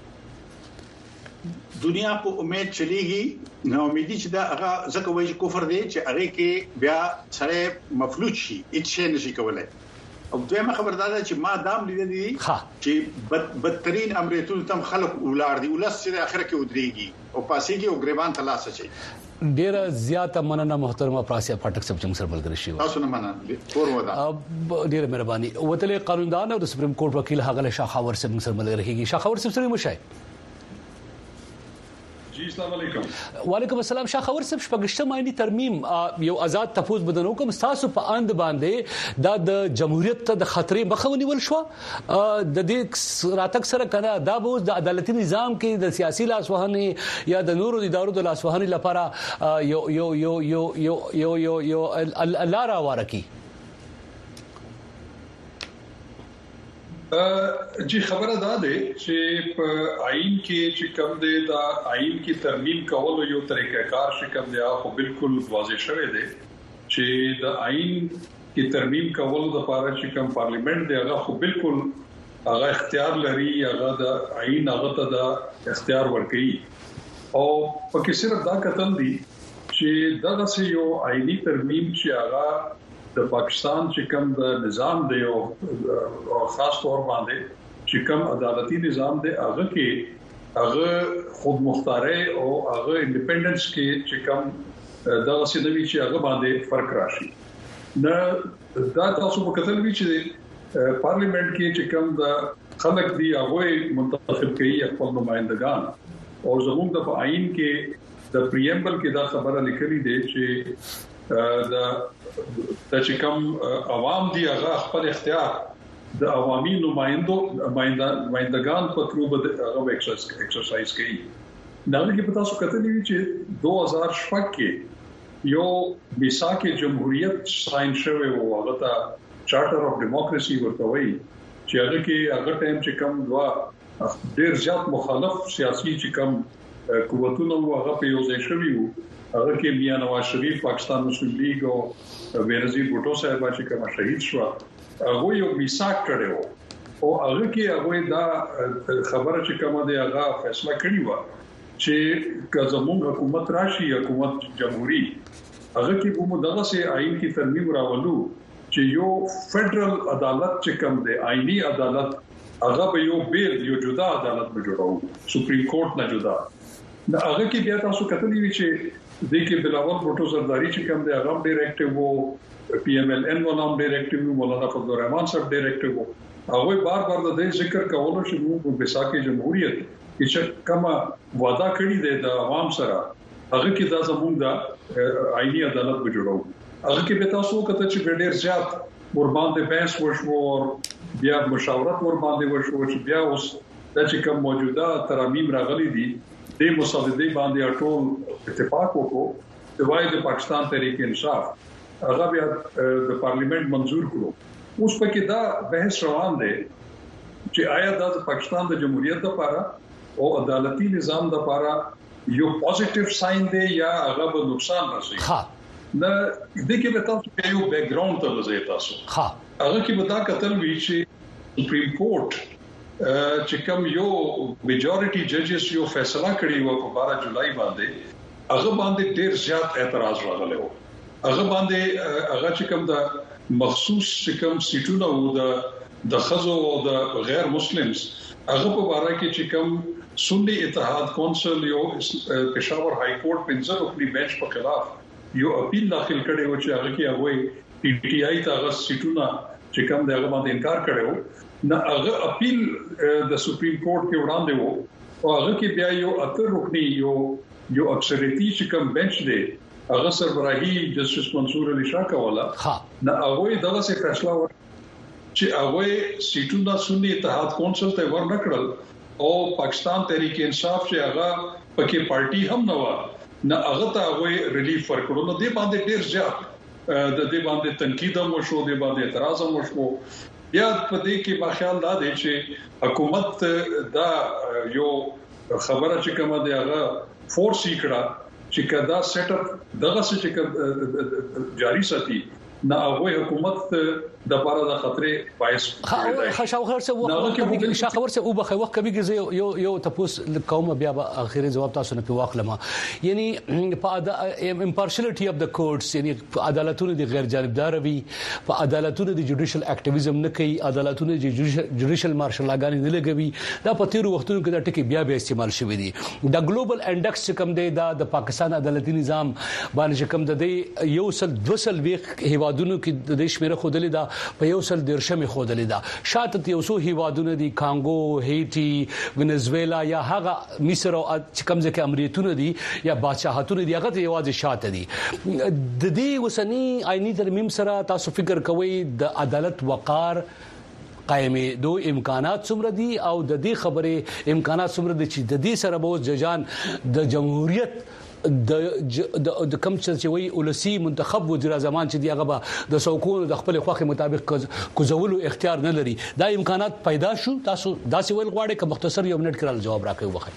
دنیا په امید چلیږي نو امیدي چې دا هغه ځکه وایي کفر دی چې هغه کې بیا سره مفلوج شي هیڅ شي نشي کولای او دویمه خبر دا ده چې ما دام لیدل دي چې بد بدترین امریتون تم خلق اولاد دي ولس چې اخر کې ودرېږي او پاسيږي او غریبان تلاش شي
ډیره زیاته مننه محترمه پراسیا پټک صاحب څنګه سره ملګری شي
تاسو نه مننه پور ودا
ډیره مهرباني وتل قانوندان او د سپریم کورټ وکیل هغه شاخاور صاحب سره ملګری کیږي شاخاور صاحب سره مشای
جی السلام علیکم
وعلیکم السلام شاخاور صاحب شپږشتم آئینی ترمیم یو آزاد تفوز بدنو کوم تاسو په اند باندې دا د جمهوریت ته د خطرې مخاوني ول شو د دې راتک سره کنه دا به د عدالتي نظام کې د سیاسي لاسوهني یا د نورو ادارو د لاسوهني لپاره یو یو یو یو یو یو یو یو لارا ورکی
جی خبره ده چې په آئین کې چې کوم دی دا آئین کې ترمیم کول یو طریقه کار شکم دی خو بالکل واضح شوی دی چې د آئین کې ترمیم کول د لپاره چې کوم پارلیمنت دی هغه خو بالکل هغه اختیار لري هغه د آئین هغه ته د اختیار ورکړي او پکې صرف دا کتل دي چې دغه یو آئینی ترمیم چې هغه د پاکستان چې کوم د نظام دی او خاص طور باندې چې کوم عدالتي نظام دی هغه کې هغه خود مختاري او هغه انډیپندنس کې چې کوم دغه سیدوي چې هغه باندې فرق راشي نه دا تاسو په کتل وی چې پارلیمنت کې چې کوم د خلک دی هغه منتخب کوي خپل نمائندگان او زموږ د آئین کې د پریمبل کې دا خبره لیکلې ده چې د د چې کوم عوام دی هغه خپل اختیار د عوامي نمائندو نمائندگان په ترو به هغه ایکسرسایز کوي دا کې پتا سو کته دی چې دوه هزار شپږ کې یو میثاق جمهوریت ساين شوی او هغه ته چارټر اف ډیموکراسي ورته وایي چې هغه کې هغه ټایم چې کوم دوا ډیر زیات مخالف سیاسي چې کوم قوتونه هغه په یو ځای شوی وو هغه کې میاں نواز شریف پاکستان مسلم لیگ او بینظیر بوټو صاحب چې کوم شهید شو هغه یو میثاق کړو او هغه کې هغه دا خبره چې کومه دی هغه فیصله کړی و چې زموږ حکومت راشي حکومت جمهوریت هغه کې په مدغه سي آئین کې ترمیم راولو چې یو فدرل عدالت چې کوم دی آئینی عدالت هغه به یو بیل یو جدا عدالت به جوړو سپریم کورټ نه جدا دا هغه کې بیا تاسو کتلی وی چې د کې بلاول بوټو زرداری چې کوم دی هغه ډایریکټیو وو پی ایم ال ان ولهم ډایریکټیو مولانا فضل الرحمن صاحب ډایریکټیو هغه بار بار د دې ذکر کولو چې موږ په بیساکي جمهوریت چې کومه وعده کړې ده د عوام سره هغه کې دا زموږ د آئینی عدالت به جوړو هغه کې به تاسو کته چې ډېر زیات ور باندې بحث وشو بیا مشاورت ور باندې وشو چې بیا اوس د چې کوم موجوده ترامیم راغلي دي د مسودې باندې ټول اتفاق وکړو د وای د پاکستان تحریک انصاف هغه بیا د پارلیمنت منزور کړو اوس پکې دا بحث روان دی چې آیا د پاکستان د جمهوریت لپاره او عدالتي نظام لپاره یو پوزټیو ساين دی یا هغه به نقصان رسوي
ها
نه د کې به تاسو یو بیک ګراوند ته وځي تاسو
ها
هغه کې به دا قتل وی چې سپریم کورټ چې کوم یو میجورټي ججز یو فیصله کړی و په بارہ جولای باندې هغه باندې ډیر زیات اعتراض راغلی و هغه باندې هغه چې کوم د مخصوص چې کوم سیټونه وو د د خزو او د غیر مسلمانز هغه په بارا کې چې کوم سنی اتحاد کونسل یو پېښور های کورټ پنځه خپل بنچ په خلاف یو اپیل داخل کړي و چې هغه کې هغه پی ټی آی ته هغه سیټونه چې کوم دغه باندې انکار کړو نه هغه اپیل د سپریم کورټ کې وړاندې وو او هغه کې بیا یو اتر رکنی یو یو اکثریتي چې کوم بنچ دی هغه سربراهي جسټس منصور علي شاه کولا نه هغه دغه څه فیصله وکړه چې هغه سیټونه سنی اتحاد کونسل ته ورنکړل او پاکستان تحریک انصاف چې هغه پکې پارټي هم نه و نه هغه ته هغه ریلیف ورکړو نو د باندې ډیر زیات د دې باندې تنقید هم وشو د باندې اعتراض هم وشو بیا په دې کې با خیال دا دی چې حکومت دا یو خبره چې کومه دی هغه فورس یکړه چې کدا سیټ اپ دغه څه چې جاری ساتي نه هغه حکومت د لپاره د خطرې باعث
خشاو خبر څه وخت کې شا خبر څه او به وخت کبي کې یو یو تاسو قوم بیا به اخیری جواب تاسو نه په واخلم یعنی په امپارشلټي اف د کورټس یعنی عدالتونو د غیر جانبدار وي په عدالتونو د جوډیشل اکټیویزم نه کوي عدالتونو د جوډیشل مارشل لاګانی نه لګوي دا په تیرو وختونو کې دا ټکی بیا به استعمال شوی دی د ګلوبل انډکس کوم دی د پاکستان عدالتي نظام باندې کوم د یو سل دوسل ویخ هیوادونو کې د دیش میره خودلې دا په یو سل درشمه خودلې دا شاته یو سو هیوادونه دي کانګو هیټي وینزویلا یا هغه مصر او کوم ځکه امریتونه دي یا بادشاہتونه دي هغه یوازې شاته دي د دې وسنی آئینی ترمیم سره تاسو فکر کوئ د عدالت وقار قائمې دوه امکانات څومره دي او د دې خبره امکانات څومره دي چې د دې سره به ججان د جمهوریت د د کم چې وی ولسی منتخب وزیر اعظم چې دی هغه د سوکون د خپل خوخه مطابق کوزولو اختیار نه لري دا امکانات پیدا شو تاسو داسې ویل غواړئ چې مختصر یو منټ کړل جواب راکړئ وخت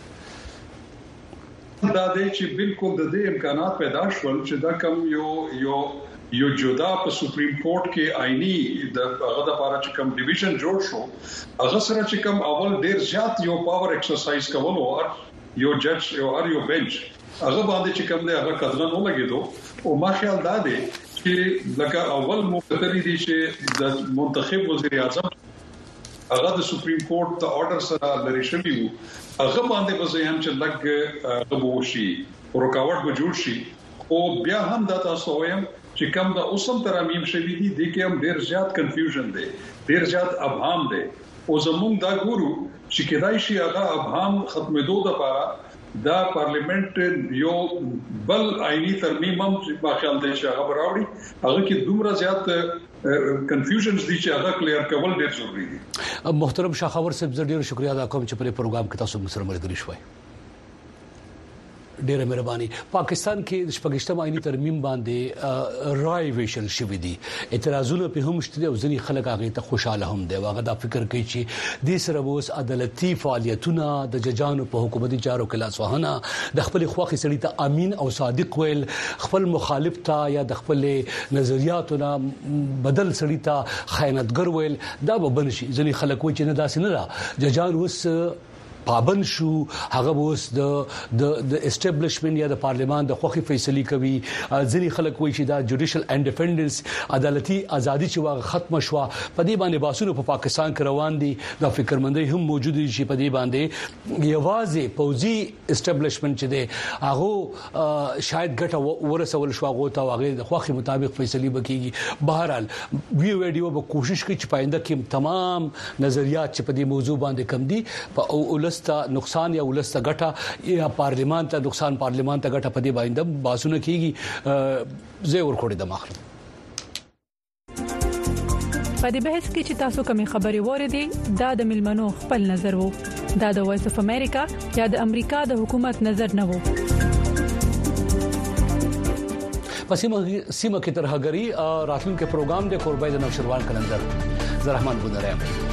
دا دی چې بالکل د دې امکانات پیدا شول چې دا کم یو یو یو جدا په سپریم کورټ کې آئینی د هغه د لپاره چې کوم ډیویژن جوړ شو هغه سره چې کوم اول ډیر زیات یو پاور ایکسرسایز کول او یو جج یو ار یو بنچ هغه باندې چې کوم دی هغه قدرت نه لګیدو او ما خیال دا دی چې لکه اول مقتدی دي چې د منتخب وزیر اعظم هغه د سپریم کورټ ته آرډر سره لري شوی وو هغه باندې به زه هم چې لګ غوښي رکاوټ به جوړ شي او بیا هم دا تاسو وایم چې کوم د اوسم ترامیم شوی دي د کې هم ډیر زیات کنفیوژن دی ډیر زیات ابهام دی او زموږ دا ګورو چې کدای شي هغه ابهام ختمېدو لپاره دا پارلیمنت یو بل آئینی ترمیم هم په خیال دی چې هغه راوړي هغه کې دومره زیات کنفیوژنز دي چې هغه کلیر کول ډیر ضروری دي
محترم شاه خبر صاحب زه ډیر شکریا ادا کوم چې په پروګرام کې تاسو سره ملګری شوي ډیره مهرباني پاکستان کې د شپږشتم آئینی ترمیم باندې رای ویشل شوې دي اعتراضونه په هم شته او ځینې خلک هغه ته خوشاله هم دي واغه دا فکر کوي چې د سره اوس عدالتي فعالیتونه د ججانو په حکومتي چارو کې لاس وهنه د خپل خوخي سړي ته امین او صادق ویل خپل مخالف ته یا د خپل نظریاتونه بدل سړي ته خیانتګر ویل دا به بنشي ځینې خلک وایي چې نه داسې نه دا ججان اوس پابند شو هغه اوس د د اسټابلیشمنت یا د پارلیمان د خوخي فیصله کوي ځینی خلک وایي چې دا جوډیشل انډیپندنس عدالتي ازادي چې واغ ختم شو په دې باندې باسونو په پاکستان کې روان دي د فکرمندۍ هم موجود دي چې په دې باندې یوازې پوزي اسټابلیشمنت چې دی هغه شاید ګټه ورسول شو هغه ته هغه د خوخي مطابق فیصله وکړي بهرحال وی ویډیو به کوشش کوي چې پاینده کې تمام نظریات چې په دې موضوع باندې کم دي په ولسته نقصان یا ولسته ګټه یا پارلیمان ته نقصان پارلیمان ته ګټه په دې باندې باسونه کیږي زه ورکوړې د مخ
په دې بحث کې چې تاسو کومې خبرې وریدي دا د ملمنو خپل نظر وو دا د وایس اف امریکا یا د امریکا د حکومت نظر نه وو
پسیمه سیمه کې ترهګری راتلونکو پروګرام د قربای د نوشروان کلندر زه رحمان بونره